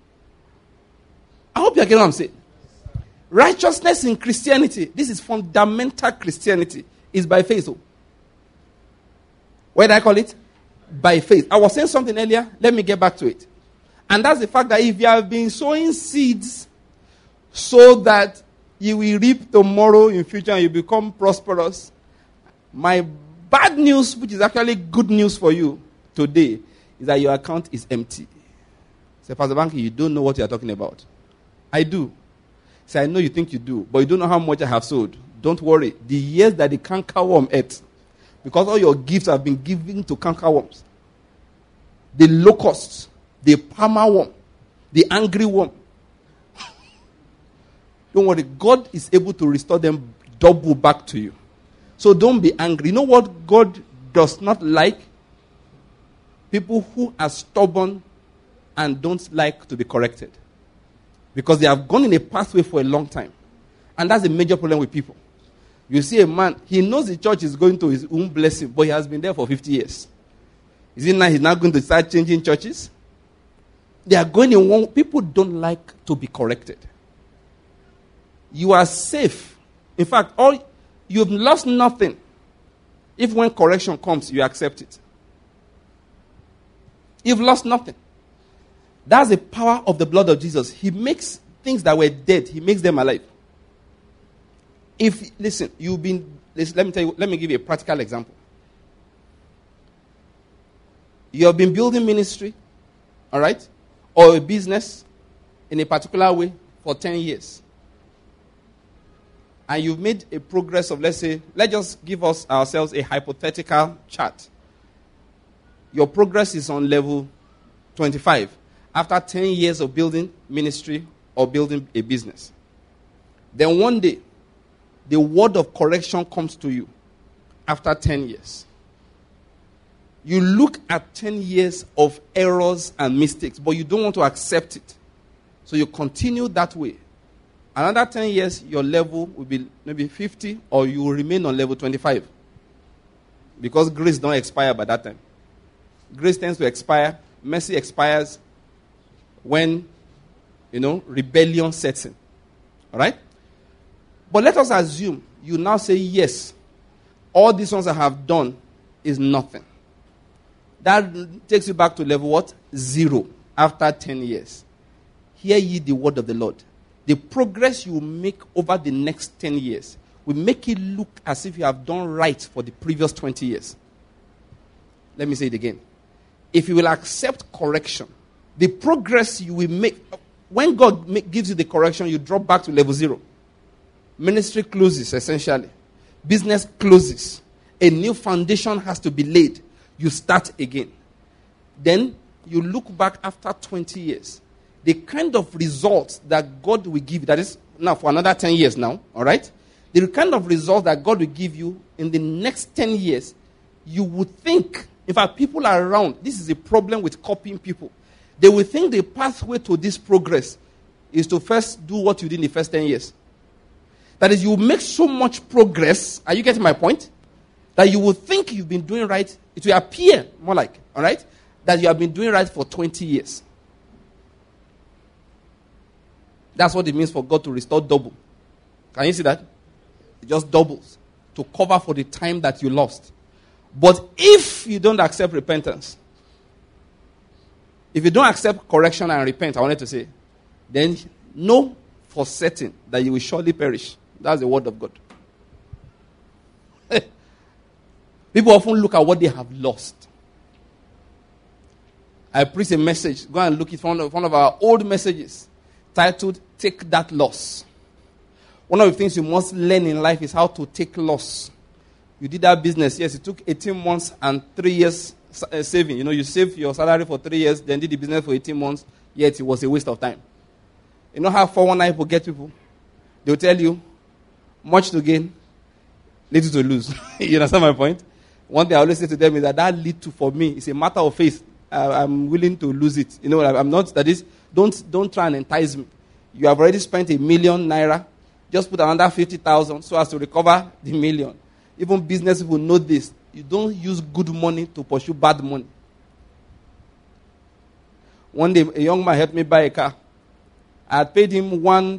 I hope you are getting what I'm saying. Righteousness in Christianity, this is fundamental Christianity, is by faith. What did I call it? By faith. I was saying something earlier. Let me get back to it. And that's the fact that if you have been sowing seeds so that you will reap tomorrow in future and you become prosperous, my bad news, which is actually good news for you today, is that your account is empty. Say, Pastor Banky, you don't know what you are talking about. I do. Say, I know you think you do, but you don't know how much I have sowed. Don't worry. The years that the cankerworm ate, because all your gifts have been given to cankerworms, the locusts, the palmer worm, the angry worm. Don't worry. God is able to restore them double back to you. So don't be angry. You know what God does not like? People who are stubborn and don't like to be corrected. Because they have gone in a pathway for a long time. And that's a major problem with people. You see a man, he knows the church is going to his own blessing, but he has been there for 50 years. Is it now he's not going to start changing churches? They are going in one. People don't like to be corrected. You are safe. In fact, you've lost nothing if when correction comes, you accept it. You've lost nothing. That's the power of the blood of Jesus. He makes things that were dead, he makes them alive. Let me tell you, let me give you a practical example. You have been building ministry, all right, or a business in a particular way for 10 years. And you've made a progress of, let's just give ourselves a hypothetical chart. Your progress is on level 25 after 10 years of building ministry or building a business. Then one day, the word of correction comes to you after 10 years. You look at 10 years of errors and mistakes, but you don't want to accept it. So you continue that way. Another 10 years, your level will be maybe 50, or you will remain on level 25. Because grace don't expire by that time. Grace tends to expire. Mercy expires when, rebellion sets in. All right? But let us assume you now say, yes, all these ones I have done is nothing. That takes you back to level what? 0 after 10 years. Hear ye the word of the Lord. The progress you make over the next 10 years will make it look as if you have done right for the previous 20 years. Let me say it again. if you will accept correction, the progress you will make, when God gives you the correction, you drop back to level 0. Ministry closes, essentially. Business closes. A new foundation has to be laid. You start again. Then you look back after 20 years. The kind of results that God will give, that is now for another 10 years now, all right? The kind of results that God will give you in the next 10 years, you would think, in fact, people are around. This is a problem with copying people. They will think the pathway to this progress is to first do what you did in the first 10 years. That is, you will make so much progress. Are you getting my point? That you will think you've been doing right. It will appear more like, all right, that you have been doing right for 20 years. That's what it means for God to restore double. Can you see that? It just doubles to cover for the time that you lost. But if you don't accept repentance, if you don't accept correction and repent, I wanted to say, then know for certain that you will surely perish. That's the word of God. People often look at what they have lost. I preached a message. Go and look at one of our old messages titled, Take That Loss. One of the things you must learn in life is how to take loss. You did that business. Yes, it took 18 months and 3 years saving. You saved your salary for 3 years, then did the business for 18 months, yet it was a waste of time. You know how 419 people get people? They'll tell you, much to gain, little to lose. You understand my point? One thing I always say to them is that little for me is a matter of faith. I'm willing to lose it. I'm not, that is, don't try and entice me. You have already spent ₦1 million. Just put another 50,000 so as to recover the million. Even business people know this. You don't use good money to pursue bad money. One day, a young man helped me buy a car. I had paid him something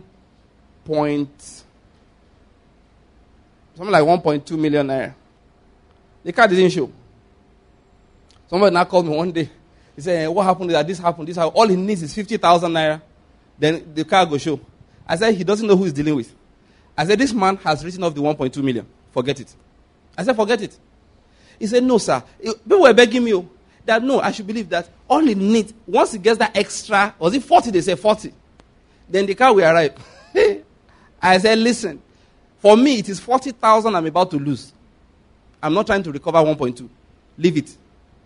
like 1.2 million naira. The car didn't show. Somebody now called me one day. He said, what happened? This happened. All he needs is 50,000 naira. Then the car will show. I said, he doesn't know who he's dealing with. I said, this man has written off the 1.2 million. Forget it. I said, forget it. He said, no, sir. People were begging me that, no, I should believe that all he needs, once he gets that extra, was it 40? They said 40. Then the car will arrive. I said, listen, for me, it is 40,000 I'm about to lose. I'm not trying to recover 1.2. Leave it.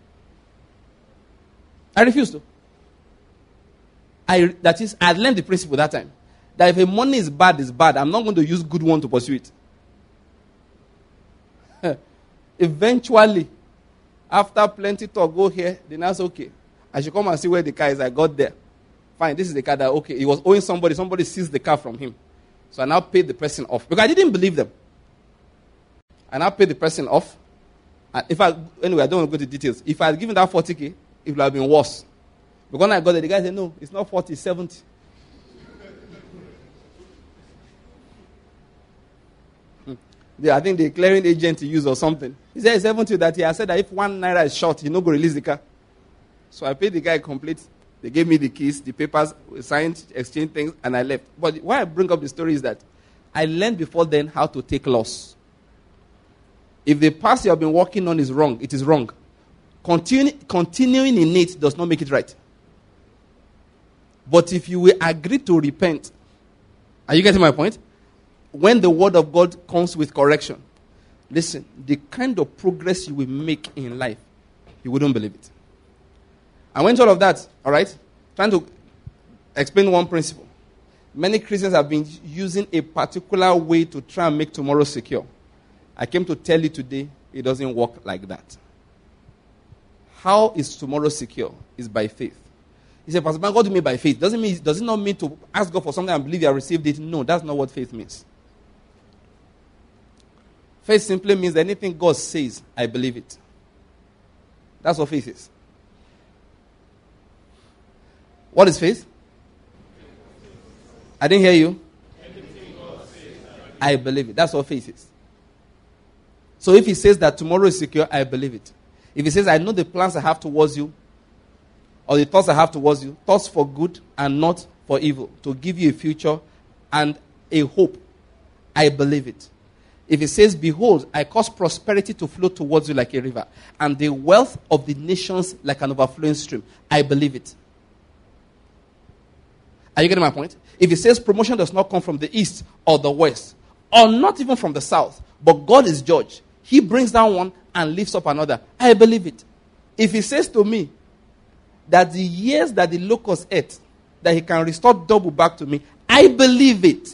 I refused to. I learned the principle that time. That if a money is bad, it's bad. I'm not going to use good one to pursue it. Eventually, after plenty talk, go here, then I said, okay, I should come and see where the car is. I got there. Fine, this is the car that, okay, he was owing somebody. Somebody seized the car from him. So I now paid the person off. Because I didn't believe them. I now paid the person off. And anyway, I don't want to go to details. If I had given that 40K, it would have been worse. But when I got there, the guy said, no, it's not 40, it's 70. I think the clearing agent he used or something. He said 70 that he had said that if 1 naira is short, he no go release the car. So I paid the guy complete. They gave me the keys, the papers, we signed, exchanged things, and I left. But why I bring up the story is that I learned before then how to take loss. If the path you have been working on is wrong, it is wrong. Continuing in it does not make it right. But if you will agree to repent, are you getting my point? When the word of God comes with correction, listen, the kind of progress you will make in life, you wouldn't believe it. I went all of that, all right, trying to explain one principle. Many Christians have been using a particular way to try and make tomorrow secure. I came to tell you today, it doesn't work like that. How is tomorrow secure? Is by faith. He said, Pastor Man, what do you mean by faith? Does it not mean to ask God for something and believe you have received it? No, that's not what faith means. Faith simply means anything God says, I believe it. That's what faith is. What is faith? I didn't hear you. I believe it. That's what faith is. So if he says that tomorrow is secure, I believe it. If he says, I know the plans I have towards you, or the thoughts I have towards you, thoughts for good and not for evil, to give you a future and a hope, I believe it. If it says, behold, I cause prosperity to flow towards you like a river, and the wealth of the nations like an overflowing stream, I believe it. Are you getting my point? If it says promotion does not come from the east or the west, or not even from the south, but God is judge, he brings down one and lifts up another, I believe it. If he says to me that the years that the locust ate, that he can restore double back to me, I believe it.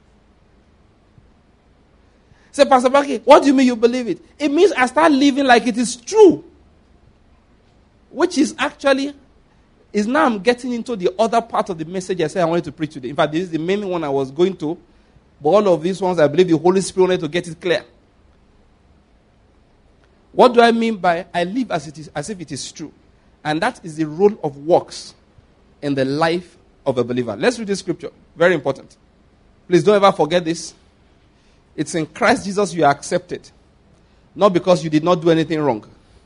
Say, Pastor Baki, what do you mean you believe it? It means I start living like it is true. Which is actually, is now I'm getting into the other part of the message I said I wanted to preach today. In fact, this is the main one I was going to. But all of these ones, I believe the Holy Spirit wanted to get it clear. What do I mean by I live as if it is true? And that is the role of works in the life of a believer. Let's read this scripture. Very important. Please don't ever forget this. It's in Christ Jesus you are accepted. Not because you did not do anything wrong.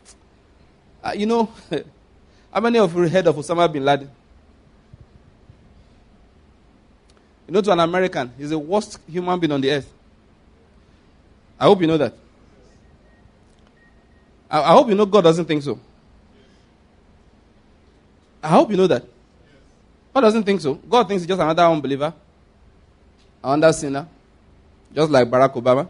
How many of you heard of Osama bin Laden? To an American, he's the worst human being on the earth. I hope you know that. I hope you know God doesn't think so. I hope you know that. God doesn't think so. God thinks he's just another unbeliever, another sinner, just like Barack Obama.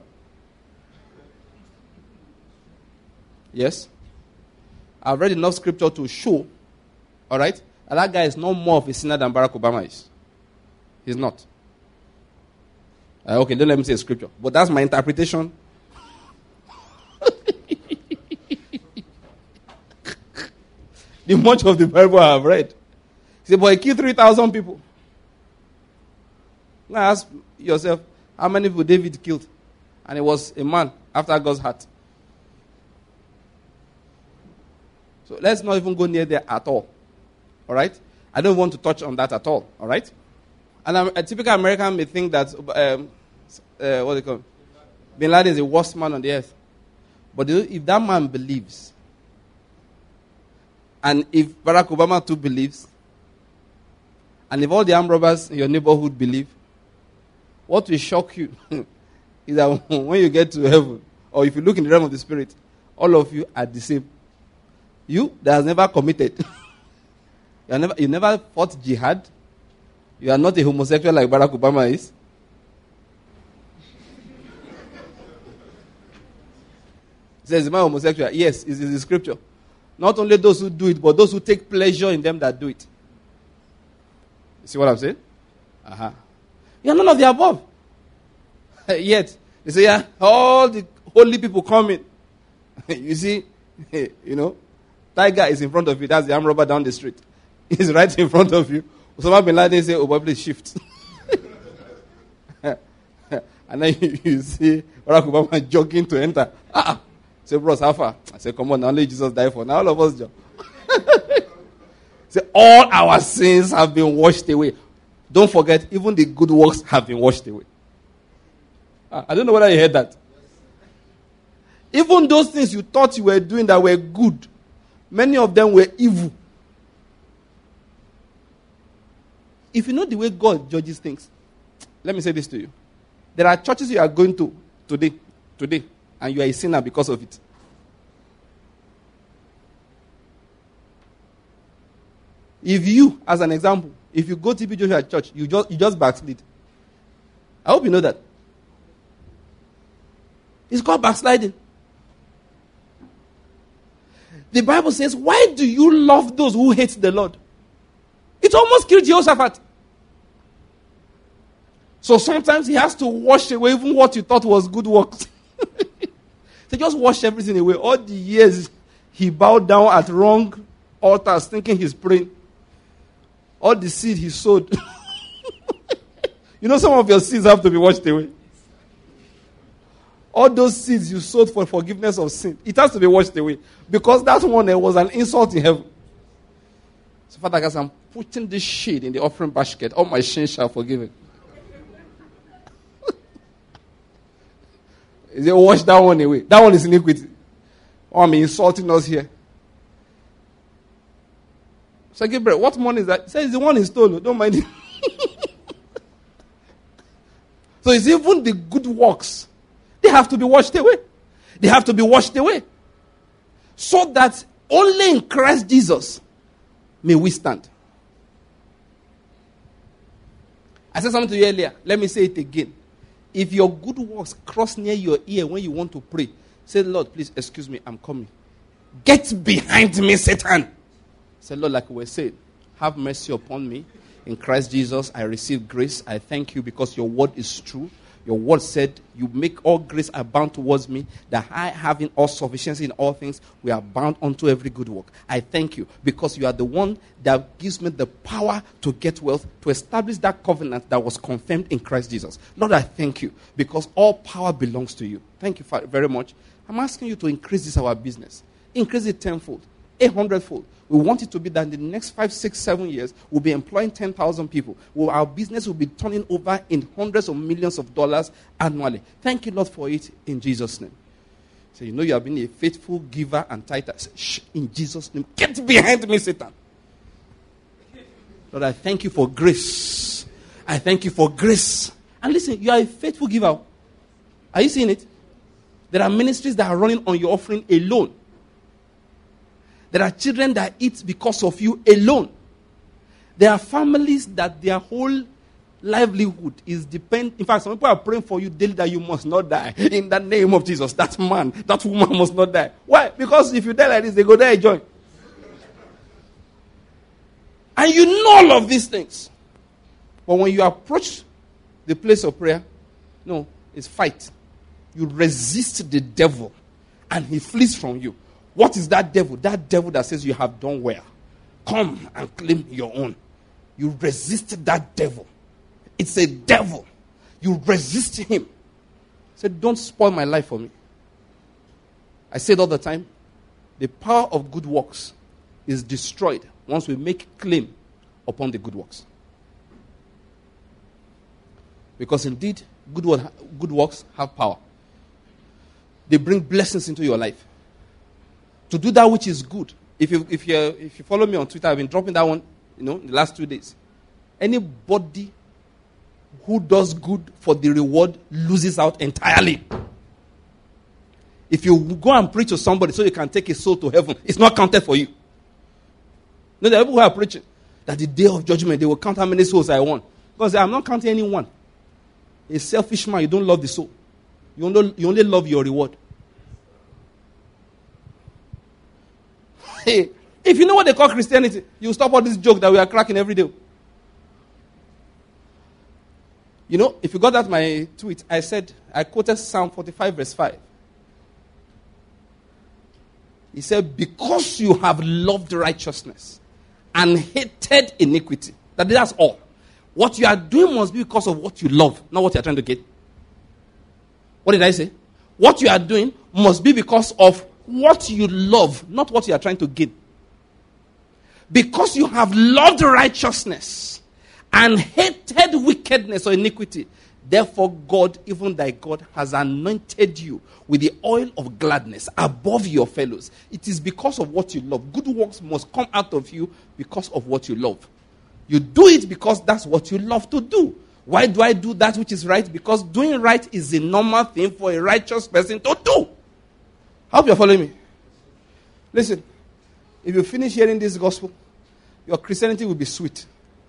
Yes. I've read enough scripture to show, all right, that guy is no more of a sinner than Barack Obama is. He's not. Okay, don't let me say scripture. But that's my interpretation. The much of the Bible I have read. He said, but he killed 3,000 people. Now ask yourself, how many people David killed? And he was a man after God's heart. So let's not even go near there at all. All right? I don't want to touch on that at all. All right? And a typical American may think that, what do they call it? Bin Laden is the worst man on the earth. But if that man believes, and if Barack Obama too believes, and if all the armed robbers in your neighborhood believe, what will shock you is that when you get to heaven, or if you look in the realm of the spirit, all of you are the same. You that has never committed, you never fought jihad, you are not a homosexual like Barack Obama is. He says, am I homosexual? Yes, it is the scripture. Not only those who do it, but those who take pleasure in them that do it. You see what I'm saying? You are none of the above. Yet, they say, yeah, all the holy people coming. You see, Tiger is in front of you. That's the armed robber down the street. He's right in front of you. Osama bin Laden say, oh, but please shift. And then you see Barack Obama jogging to enter. Say, bros, how far? I say, come on, only Jesus died for. Now all of us jump. Say, all our sins have been washed away. Don't forget, even the good works have been washed away. I don't know whether you heard that. Even those things you thought you were doing that were good, many of them were evil. If you know the way God judges things, let me say this to you. There are churches you are going to today, and you are a sinner because of it. If you, as an example, if you go to TB Joshua Church, you just backslid. I hope you know that. It's called backsliding. The Bible says, why do you love those who hate the Lord? It almost killed Jehoshaphat. So sometimes he has to wash away even what you thought was good works. So just wash everything away. All the years he bowed down at wrong altars thinking he's praying. All the seed he sowed. Some of your seeds have to be washed away. All those seeds you sowed for forgiveness of sin, it has to be washed away. Because that one was an insult in heaven. So Father God, I'm putting this shit in the offering basket. All my sins shall forgive it. Is it wash that one away? That one is iniquity. Oh, I'm insulting us here. So Gabriel, what money is that? He says the one he stole. Don't mind it. So it's even the good works. They have to be washed away. They have to be washed away. So that only in Christ Jesus may we stand. I said something to you earlier. Let me say it again. If your good works cross near your ear when you want to pray, say, Lord, please excuse me, I'm coming. Get behind me, Satan. Say, Lord, like we were saying, have mercy upon me. In Christ Jesus, I receive grace. I thank you because your word is true. Your word said, you make all grace abound towards me, that I, having all sufficiency in all things, we are bound unto every good work. I thank you because you are the one that gives me the power to get wealth, to establish that covenant that was confirmed in Christ Jesus. Lord, I thank you because all power belongs to you. Thank you very much. I'm asking you to increase this our business. Increase it tenfold, 800-fold. We want it to be that in the next 5, 6, 7 years, we'll be employing 10,000 people. Our business will be turning over in hundreds of millions of dollars annually. Thank you, Lord, for it in Jesus' name. So you have been a faithful giver and tither. Shh, in Jesus' name. Get behind me, Satan. Lord, I thank you for grace. I thank you for grace. And listen, you are a faithful giver. Are you seeing it? There are ministries that are running on your offering alone. There are children that eat because of you alone. There are families that their whole livelihood is dependent. In fact, some people are praying for you daily that you must not die. In the name of Jesus, that man, that woman must not die. Why? Because if you die like this, they go there and join. And you know all of these things. But when you approach the place of prayer, no, it's fight. You resist the devil and he flees from you. What is that devil? That devil that says you have done well. Come and claim your own. You resist that devil. It's a devil. You resist him. Say, don't spoil my life for me. I say it all the time. The power of good works is destroyed once we make claim upon the good works. Because indeed, good works have power. They bring blessings into your life. To do that which is good. If you follow me on Twitter, I've been dropping that one, in the last 2 days. Anybody who does good for the reward loses out entirely. If you go and preach to somebody so you can take a soul to heaven, it's not counted for you. No, there are people who are preaching that the day of judgment they will count how many souls I won. Because I'm not counting anyone. A selfish man, you don't love the soul. You only love your reward. Hey, if you know what they call Christianity, you stop all this joke that we are cracking every day. If you got at my tweet, I quoted Psalm 45 verse 5. He said, because you have loved righteousness and hated iniquity. That's all. What you are doing must be because of what you love, not what you are trying to get. What did I say? What you are doing must be because of what you love, not what you are trying to gain. Because you have loved righteousness and hated wickedness or iniquity, therefore God, even thy God, has anointed you with the oil of gladness above your fellows. It is because of what you love. Good works must come out of you because of what you love. You do it because that's what you love to do. Why do I do that which is right? Because doing right is a normal thing for a righteous person to do. I hope you're following me. Listen, if you finish hearing this gospel, your Christianity will be sweet.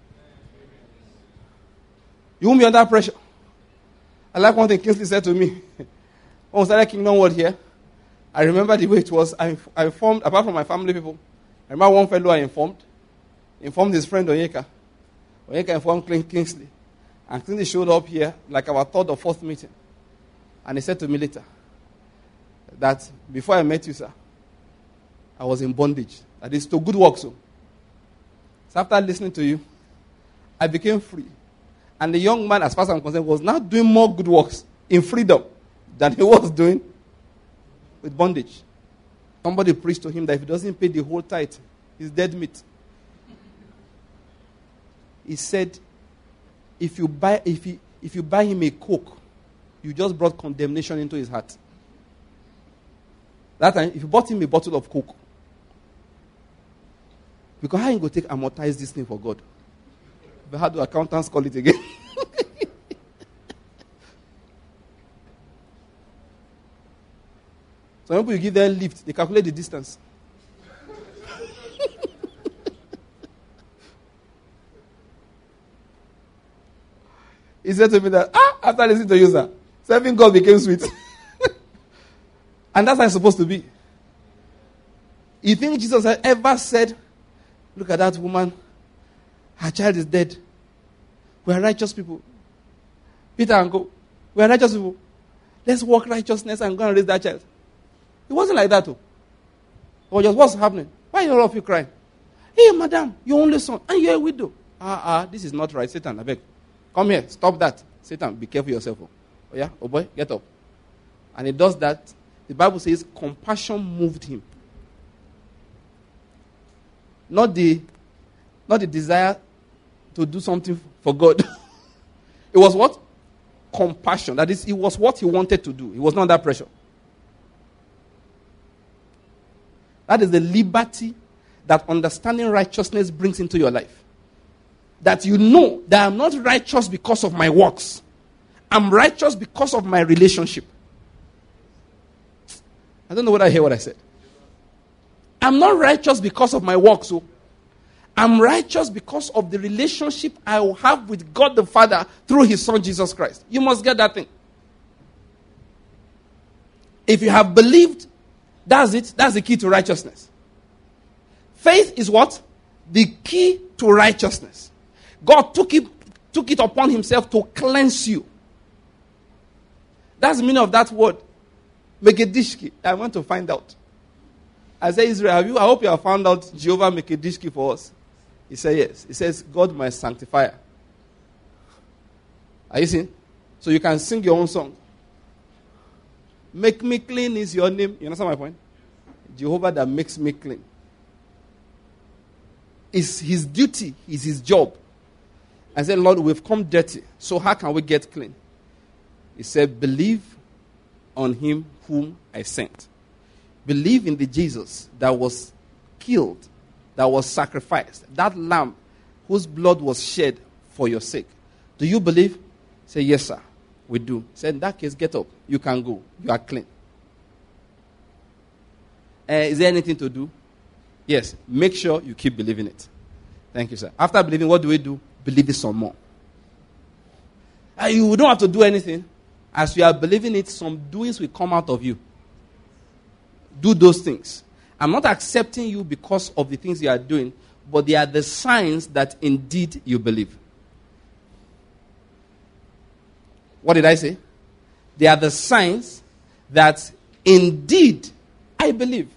You won't be under pressure. I like one thing Kingsley said to me. When we started Kingdom World here, I remember the way it was. I informed, apart from my family people, I remember one fellow I informed his friend Onyeka. Onyeka informed Kingsley. And Kingsley showed up here like our third or fourth meeting. And he said to me later that before I met you, sir, I was in bondage. That is to good works. So after listening to you, I became free. And the young man, as far as I'm concerned, was now doing more good works in freedom than he was doing with bondage. Somebody preached to him that if he doesn't pay the whole tithe, he's dead meat. He said, if you buy him a Coke, you just brought condemnation into his heart. That time, if you bought him a bottle of Coke, because how you go take amortize this thing for God? But how do accountants call it again? Some people, you give them lift, they calculate the distance. He said to me that, after listening to you, sir, serving God became sweet. And that's how it's supposed to be. You think Jesus had ever said, look at that woman, her child is dead. We are righteous people. Peter and go, we are righteous people. Let's walk righteousness and go and raise that child. It wasn't like that, though. It was just, what's happening? Why are all of you crying? Hey, madam, your only son, and you're a widow. This is not right. Satan, I beg. Come here, stop that. Satan, be careful yourself. Oh yeah? Oh boy, get up. And he does that. The Bible says compassion moved him. Not the desire to do something for God. It was what? Compassion. That is, it was what he wanted to do. He was not under pressure. That is the liberty that understanding righteousness brings into your life. That you know that I'm not righteous because of my works. I'm righteous because of my relationship. I don't know whether I hear what I said. I'm not righteous because of my works. So I'm righteous because of the relationship I will have with God the Father through his Son Jesus Christ. You must get that thing. If you have believed, that's it. That's the key to righteousness. Faith is what? The key to righteousness. God took it upon himself to cleanse you. That's the meaning of that word. Mekedishki. I want to find out. I say, Israel, I hope you have found out Jehovah Mekedishki for us. He said, yes. He says, God my sanctifier. Are you seeing? So you can sing your own song. Make me clean is your name. You understand my point? Jehovah that makes me clean. It's his duty. It's his job. I said, Lord, we've come dirty. So how can we get clean? He said, believe on him whom I sent. Believe in the Jesus that was killed, that was sacrificed. That lamb whose blood was shed for your sake. Do you believe? Say, yes, sir. We do. Say, in that case, get up. You can go. You are clean. Is there anything to do? Yes. Make sure you keep believing it. Thank you, sir. After believing, what do? Believe it some more. You don't have to do anything. As you are believing it, some doings will come out of you. Do those things. I'm not accepting you because of the things you are doing, but they are the signs that indeed you believe. What did I say? They are the signs that indeed I believe.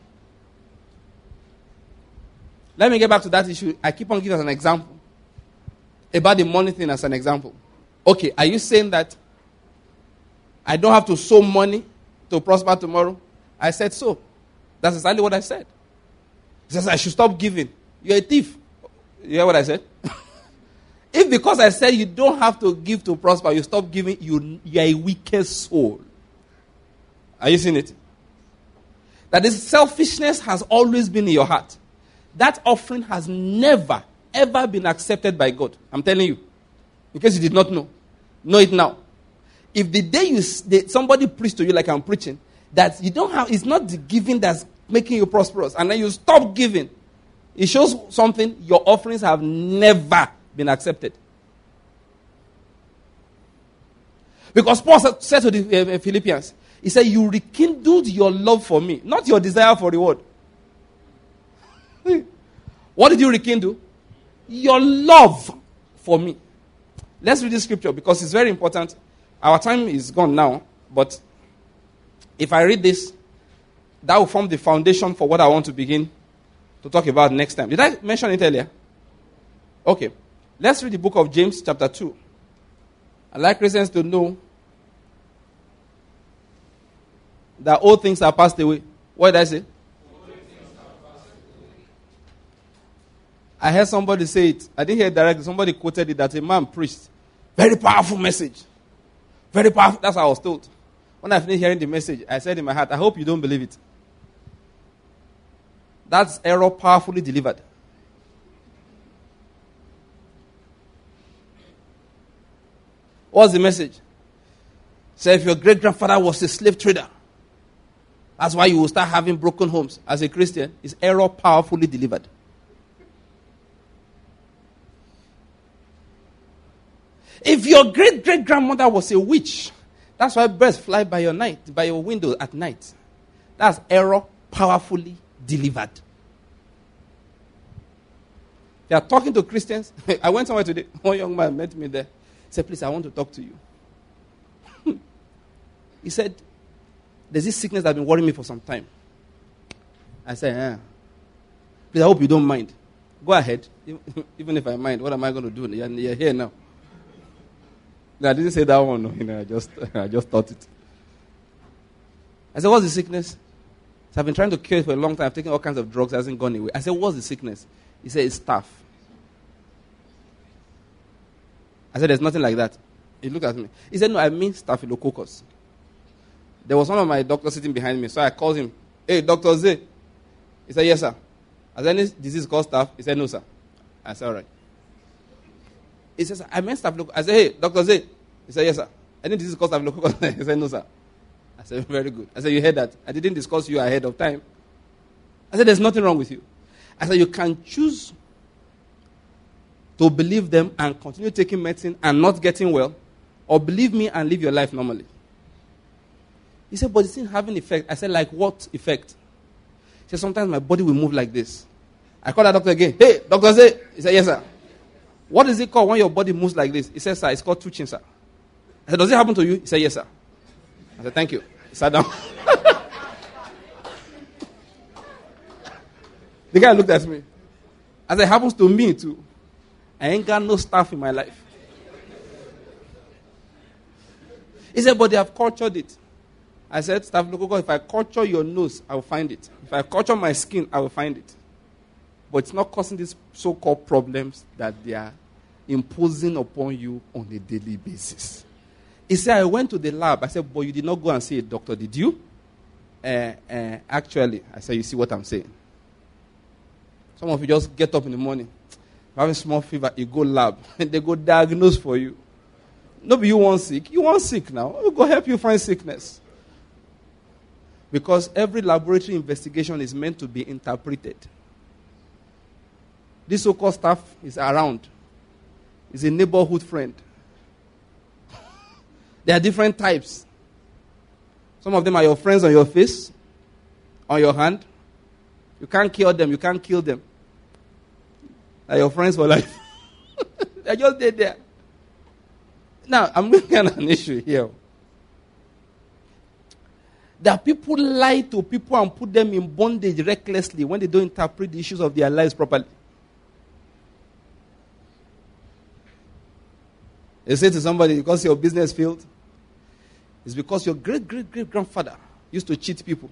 Let me get back to that issue. I keep on giving as an example. About the money thing as an example. Okay, are you saying that I don't have to sow money to prosper tomorrow? I said so. That's exactly what I said. He says I should stop giving. You're a thief. You hear what I said? If because I said you don't have to give to prosper, you stop giving, you're a wicked soul. Are you seeing it? That this selfishness has always been in your heart. That offering has never, ever been accepted by God. I'm telling you. In case you did not know. Know it now. If the day somebody preached to you like I'm preaching, that you don't have, it's not the giving that's making you prosperous, and then you stop giving, it shows something. Your offerings have never been accepted. Because Paul said to the Philippians, he said, you rekindled your love for me, not your desire for reward. What did you rekindle? Your love for me. Let's read this scripture because it's very important. Our time is gone now, but if I read this, that will form the foundation for what I want to begin to talk about next time. Did I mention it earlier? Okay. Let's read the book of James chapter 2. I'd like Christians to know that all things are passed away. What did I say? I heard somebody say it. I didn't hear it directly. Somebody quoted it that a man preached. Very powerful message. Very powerful. That's how I was told. When I finished hearing the message, I said in my heart, I hope you don't believe it. That's error powerfully delivered. What's the message? Say if your great-grandfather was a slave trader, That's why you will start having broken homes. As a Christian, is error powerfully delivered. If your great-great-grandmother was a witch, that's why birds fly by your window at night. That's error powerfully delivered. They are talking to Christians. I went somewhere today. One young man met me there. He said, please, I want to talk to you. He said, there's this sickness that's been worrying me for some time. I said, please, I hope you don't mind. Go ahead. Even if I mind, what am I going to do? You're here now. No, I didn't say that one. No. I just thought it. I said, what's the sickness? So I've been trying to cure it for a long time. I've taken all kinds of drugs. It hasn't gone away. I said, what's the sickness? He said, it's staph. I said, there's nothing like that. He looked at me. He said, no, I mean staphylococcus. There was one of my doctors sitting behind me. So I called him, hey, Dr. Z. He said, yes, sir. Has any disease called staph? He said, no, sir. I said, all right. He says, I meant staphylococcus. I said, hey, Dr. Z. He said, yes, sir. Any disease called staphylococcus? He said, no, sir. I said, very good. I said, you heard that. I didn't discuss you ahead of time. I said, there's nothing wrong with you. I said, you can choose to believe them and continue taking medicine and not getting well, or believe me and live your life normally. He said, but it's still having effect. I said, like what effect? He said, sometimes my body will move like this. I called that doctor again. Hey, Dr. Z. He said, yes, sir. What is it called when your body moves like this? He said, sir, it's called twitching, sir. I said, does it happen to you? He said, yes, sir. I said, thank you. He sat down. The guy looked at me. I said, it happens to me too. I ain't got no stuff in my life. He said, but they have cultured it. I said, staphylococcus, if I culture your nose, I will find it. If I culture my skin, I will find it. But it's not causing these so-called problems that they are imposing upon you on a daily basis. He said, I went to the lab. I said, but you did not go and see a doctor, did you? Actually, I said, you see what I'm saying? Some of you just get up in the morning, have a small fever, you go lab, and they go diagnose for you. Nobody you want sick. You want sick now. We'll go help you find sickness. Because every laboratory investigation is meant to be interpreted. This so-called staff is around. It's a neighborhood friend. There are different types. Some of them are your friends on your face, on your hand. You can't cure them. You can't kill them. They're your friends for life. They're just dead there. Now, I'm looking at an issue here. That people lie to people and put them in bondage recklessly when they don't interpret the issues of their lives properly. They say to somebody, because your business failed, it's because your great-great-great-grandfather used to cheat people.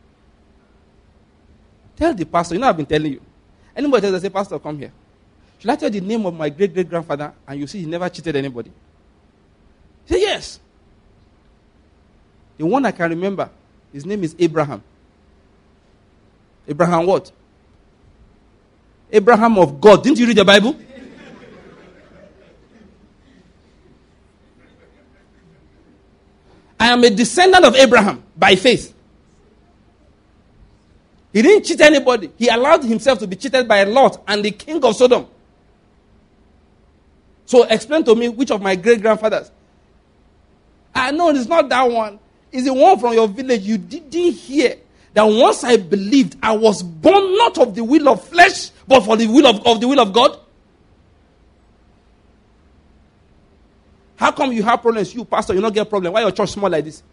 Tell the pastor, I've been telling you. Anybody tells us, say, pastor, come here. Should I tell the name of my great-great-grandfather and you see he never cheated anybody? Say, yes. The one I can remember, his name is Abraham. Abraham what? Abraham of God. Didn't you read the Bible? I am a descendant of Abraham by faith. He didn't cheat anybody. He allowed himself to be cheated by Lot and the king of Sodom. So explain to me which of my great-grandfathers. I know it's not that one. It's the one from your village. You didn't hear that once I believed, I was born not of the will of flesh, but for the will of the will of God. How come you have problems? You, pastor, you don't get problem. Why your church small like this?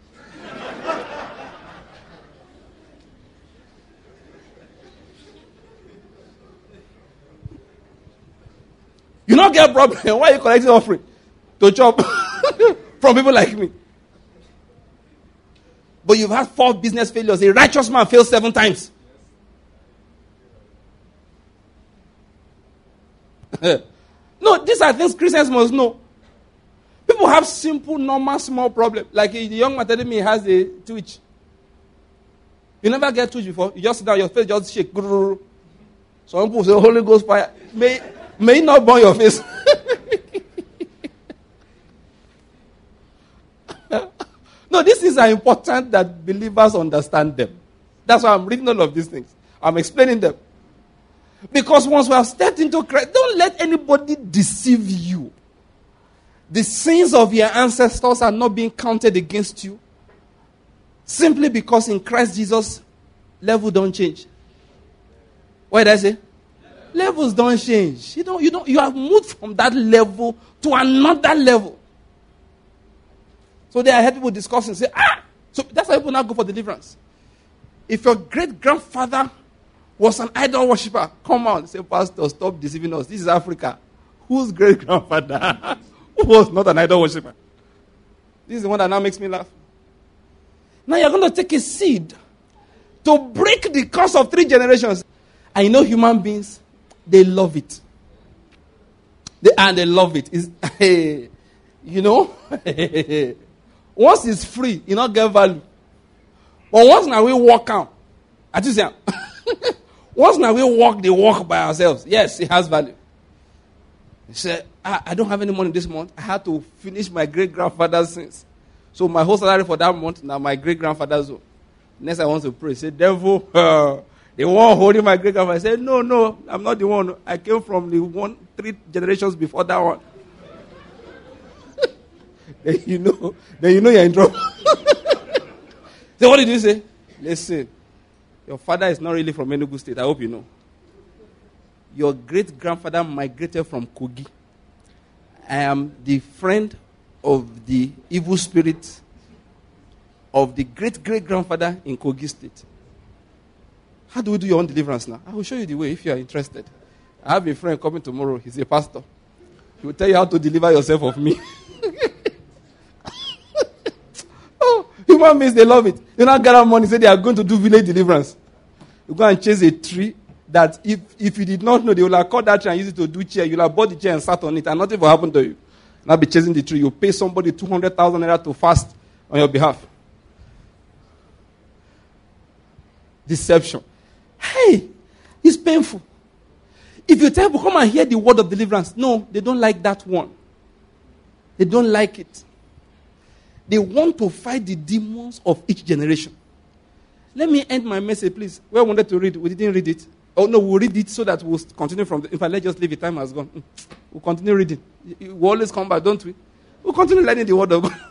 You don't get problem. Why are you collecting offering to chop from people like me? But you've had 4 business failures. A righteous man fails 7 times. No, these are things Christians must know. People have simple, normal, small problems. Like the young man telling me he has a twitch. You never get twitch before. You just sit down, your face just shake. Some people say, Holy Ghost fire. May it not burn your face. No, these things are important that believers understand them. That's why I'm reading all of these things. I'm explaining them. Because once we have stepped into Christ, don't let anybody deceive you. The sins of your ancestors are not being counted against you. Simply because in Christ Jesus, level don't change. What did I say? Levels don't change. You have moved from that level to another level. So there I heard people discussing, say, so that's why people now go for deliverance. If your great-grandfather was an idol worshiper, come on, say, Pastor, stop deceiving us. This is Africa. Whose great-grandfather was not an idol worshiper? This is the one that now makes me laugh. Now you're going to take a seed to break the curse of 3 generations. I know human beings, they love it. They love it. Once it's free, you not get value. But once now we walk out, I just say, once now we walk the walk by ourselves, yes, it has value. He said, I don't have any money this month. I had to finish my great-grandfather's sins. So my whole salary for that month, now my great-grandfather's own. Next I want to pray. Say, devil, the one holding my great-grandfather. I said, no, I'm not the one. I came from the 3 generations before that one. Then you know you're in trouble. So what did you say? Listen, your father is not really from Enugu State. I hope you know. Your great-grandfather migrated from Kogi. I am the friend of the evil spirit of the great-great-grandfather in Kogi State. How do we do your own deliverance now? I will show you the way if you are interested. I have a friend coming tomorrow. He's a pastor. He will tell you how to deliver yourself of me. Human beings, they love it. They not gather money, say they are going to do village deliverance. You go and chase a tree that if you did not know, they will have cut that tree and use it to do chair. You'll have bought the chair and sat on it and nothing will happen to you. Now be chasing the tree. You pay somebody 200,000 naira to fast on your behalf. Deception. Hey, it's painful. If you tell people, come and hear the word of deliverance. No, they don't like that one. They don't like it. They want to fight the demons of each generation. Let me end my message, please. We wanted to read. We didn't read it. Oh, no, we'll read it so that we'll continue from the... In fact, let's just leave it. Time has gone. We'll continue reading. We always come back, don't we? We'll continue learning the word of God.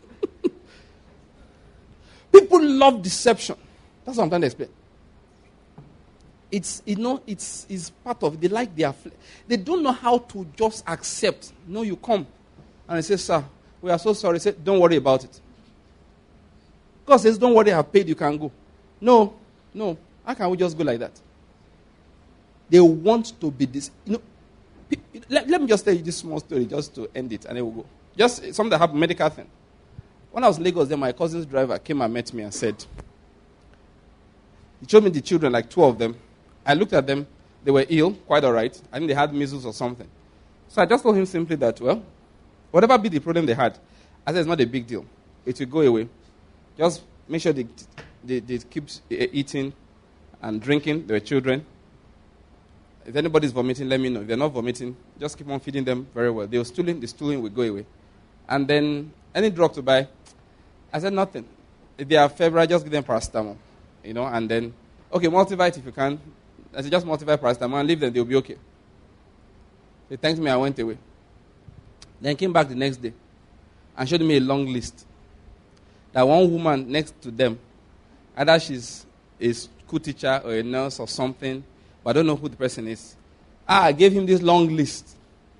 People love deception. That's what I'm trying to explain. It's part of it. They like their flesh. They don't know how to just accept. No, you come. And they say, sir, we are so sorry. Say, don't worry about it. God says, don't worry, I have paid, you can go. No. How can we just go like that? They want to be this. Let me just tell you this small story just to end it, and then we'll go. Just something that happened, medical thing. When I was in Lagos, then my cousin's driver came and met me and said, he showed me the children, like 2 of them. I looked at them. They were ill, quite all right. I think they had measles or something. So I just told him simply that, well, whatever be the problem they had, I said it's not a big deal. It will go away. Just make sure they keep eating and drinking. They were children. If anybody's vomiting, let me know. If they're not vomiting, just keep on feeding them very well. They were stooling, the stooling will go away. And then, any drug to buy? I said nothing. If they are febrile, just give them paracetamol. And then, okay, multivite if you can. I said just multivite paracetamol and leave them, they'll be okay. They thanked me, I went away. Then came back the next day and showed me a long list. That one woman next to them, either she's a school teacher or a nurse or something, but I don't know who the person is. I gave him this long list.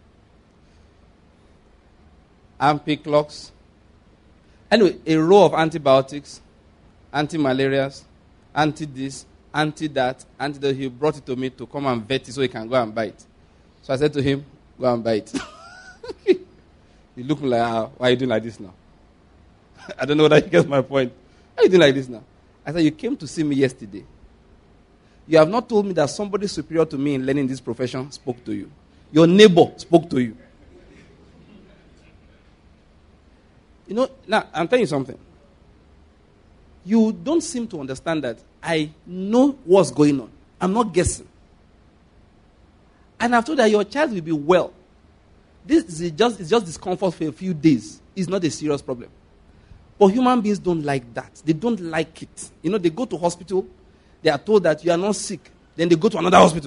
Ampiclox. Anyway, a row of antibiotics, anti-malarias, anti-this, anti-that, anti-that. He brought it to me to come and vet it so he can go and buy it. So I said to him, go and buy it. He looked like, why are you doing like this now? I don't know whether you get my point. Why are you doing like this now? I said, you came to see me yesterday. You have not told me that somebody superior to me in learning this profession spoke to you. Your neighbor spoke to you. Now, I'm telling you something. You don't seem to understand that I know what's going on. I'm not guessing. And I've told that your child will be well. This is just discomfort for a few days. It's not a serious problem. But human beings don't like that. They don't like it. They go to hospital, they are told that you are not sick. Then they go to another hospital.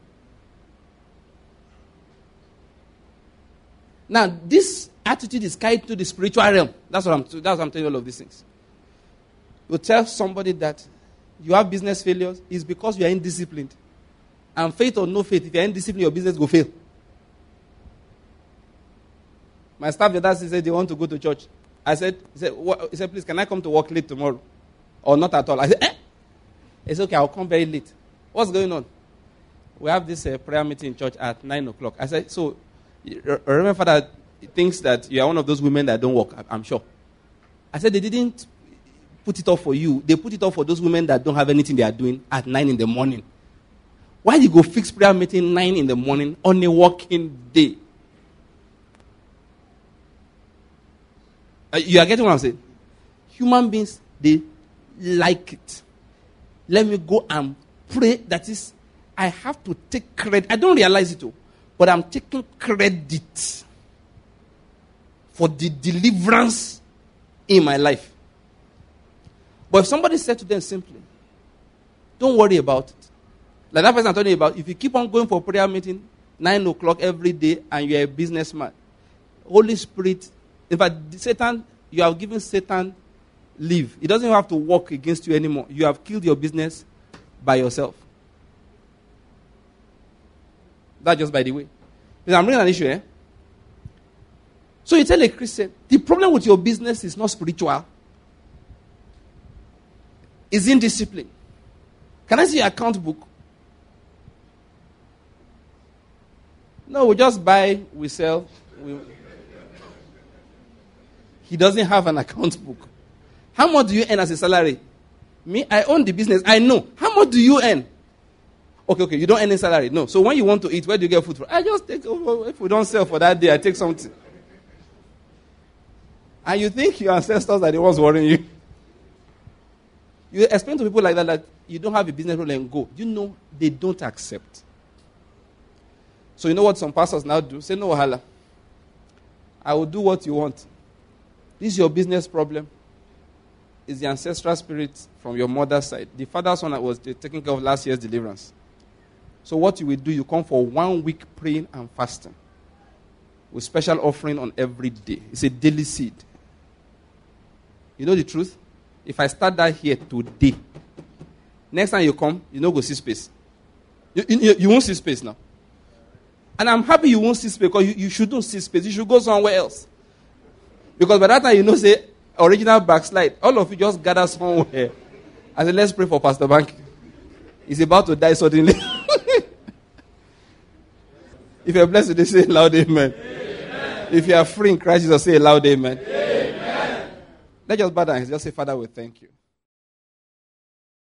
Now, this attitude is carried to the spiritual realm. That's what I'm telling you all of these things. You tell somebody that you have business failures, it's because you are indisciplined. And faith or no faith, if you are indisciplined, your business will fail. My staff the other day said they want to go to church. He said, please, can I come to work late tomorrow? Or not at all? I said, It's okay, I'll come very late. What's going on? We have this prayer meeting in church at 9 o'clock. I said, so, remember Father thinks that you are one of those women that don't work, I'm sure. I said, they didn't put it off for you. They put it off for those women that don't have anything they are doing at 9 in the morning. Why do you go fix prayer meeting 9 in the morning on a working day? You are getting what I'm saying? Human beings, they like it. Let me go and pray. That is, I have to take credit. I don't realize it, but I'm taking credit for the deliverance in my life. But if somebody said to them simply, don't worry about it. Like that person I'm talking about, if you keep on going for prayer meeting 9 o'clock every day and you're a businessman, Holy Spirit, in fact, Satan, you have given Satan leave. He doesn't have to work against you anymore. You have killed your business by yourself. That's just by the way. Because I'm bringing an issue, So you tell a Christian, the problem with your business is not spiritual. It's indiscipline. Can I see your account book? No, we just buy, we sell. He doesn't have an account book. How much do you earn as a salary? Me, I own the business. I know. How much do you earn? Okay, you don't earn any salary. No. So when you want to eat, where do you get food from? I just take over. If we don't sell for that day, I take something. And you think your ancestors are the ones worrying you. You explain to people like that you don't have a business role and go. You know, they don't accept. So you know what some pastors now do? Say, no, wahala. I will do what you want. This is your business problem. It's the ancestral spirit from your mother's side. The father's one that was taking care of last year's deliverance. So what you will do, you come for 1 week praying and fasting. With special offering on every day. It's a daily seed. You know the truth? If I start that here today, next time you come, you don't go see space. You won't see space now. And I'm happy you won't see space because you shouldn't see space. You should go somewhere else. Because by that time, say, original backslide. All of you just gather somewhere. I said, let's pray for Pastor Bank. He's about to die suddenly. If you're blessed today, say a loud amen. Amen. If you are free in Christ Jesus, say a loud amen. Amen. Let's just bow down and just say, Father, we thank you.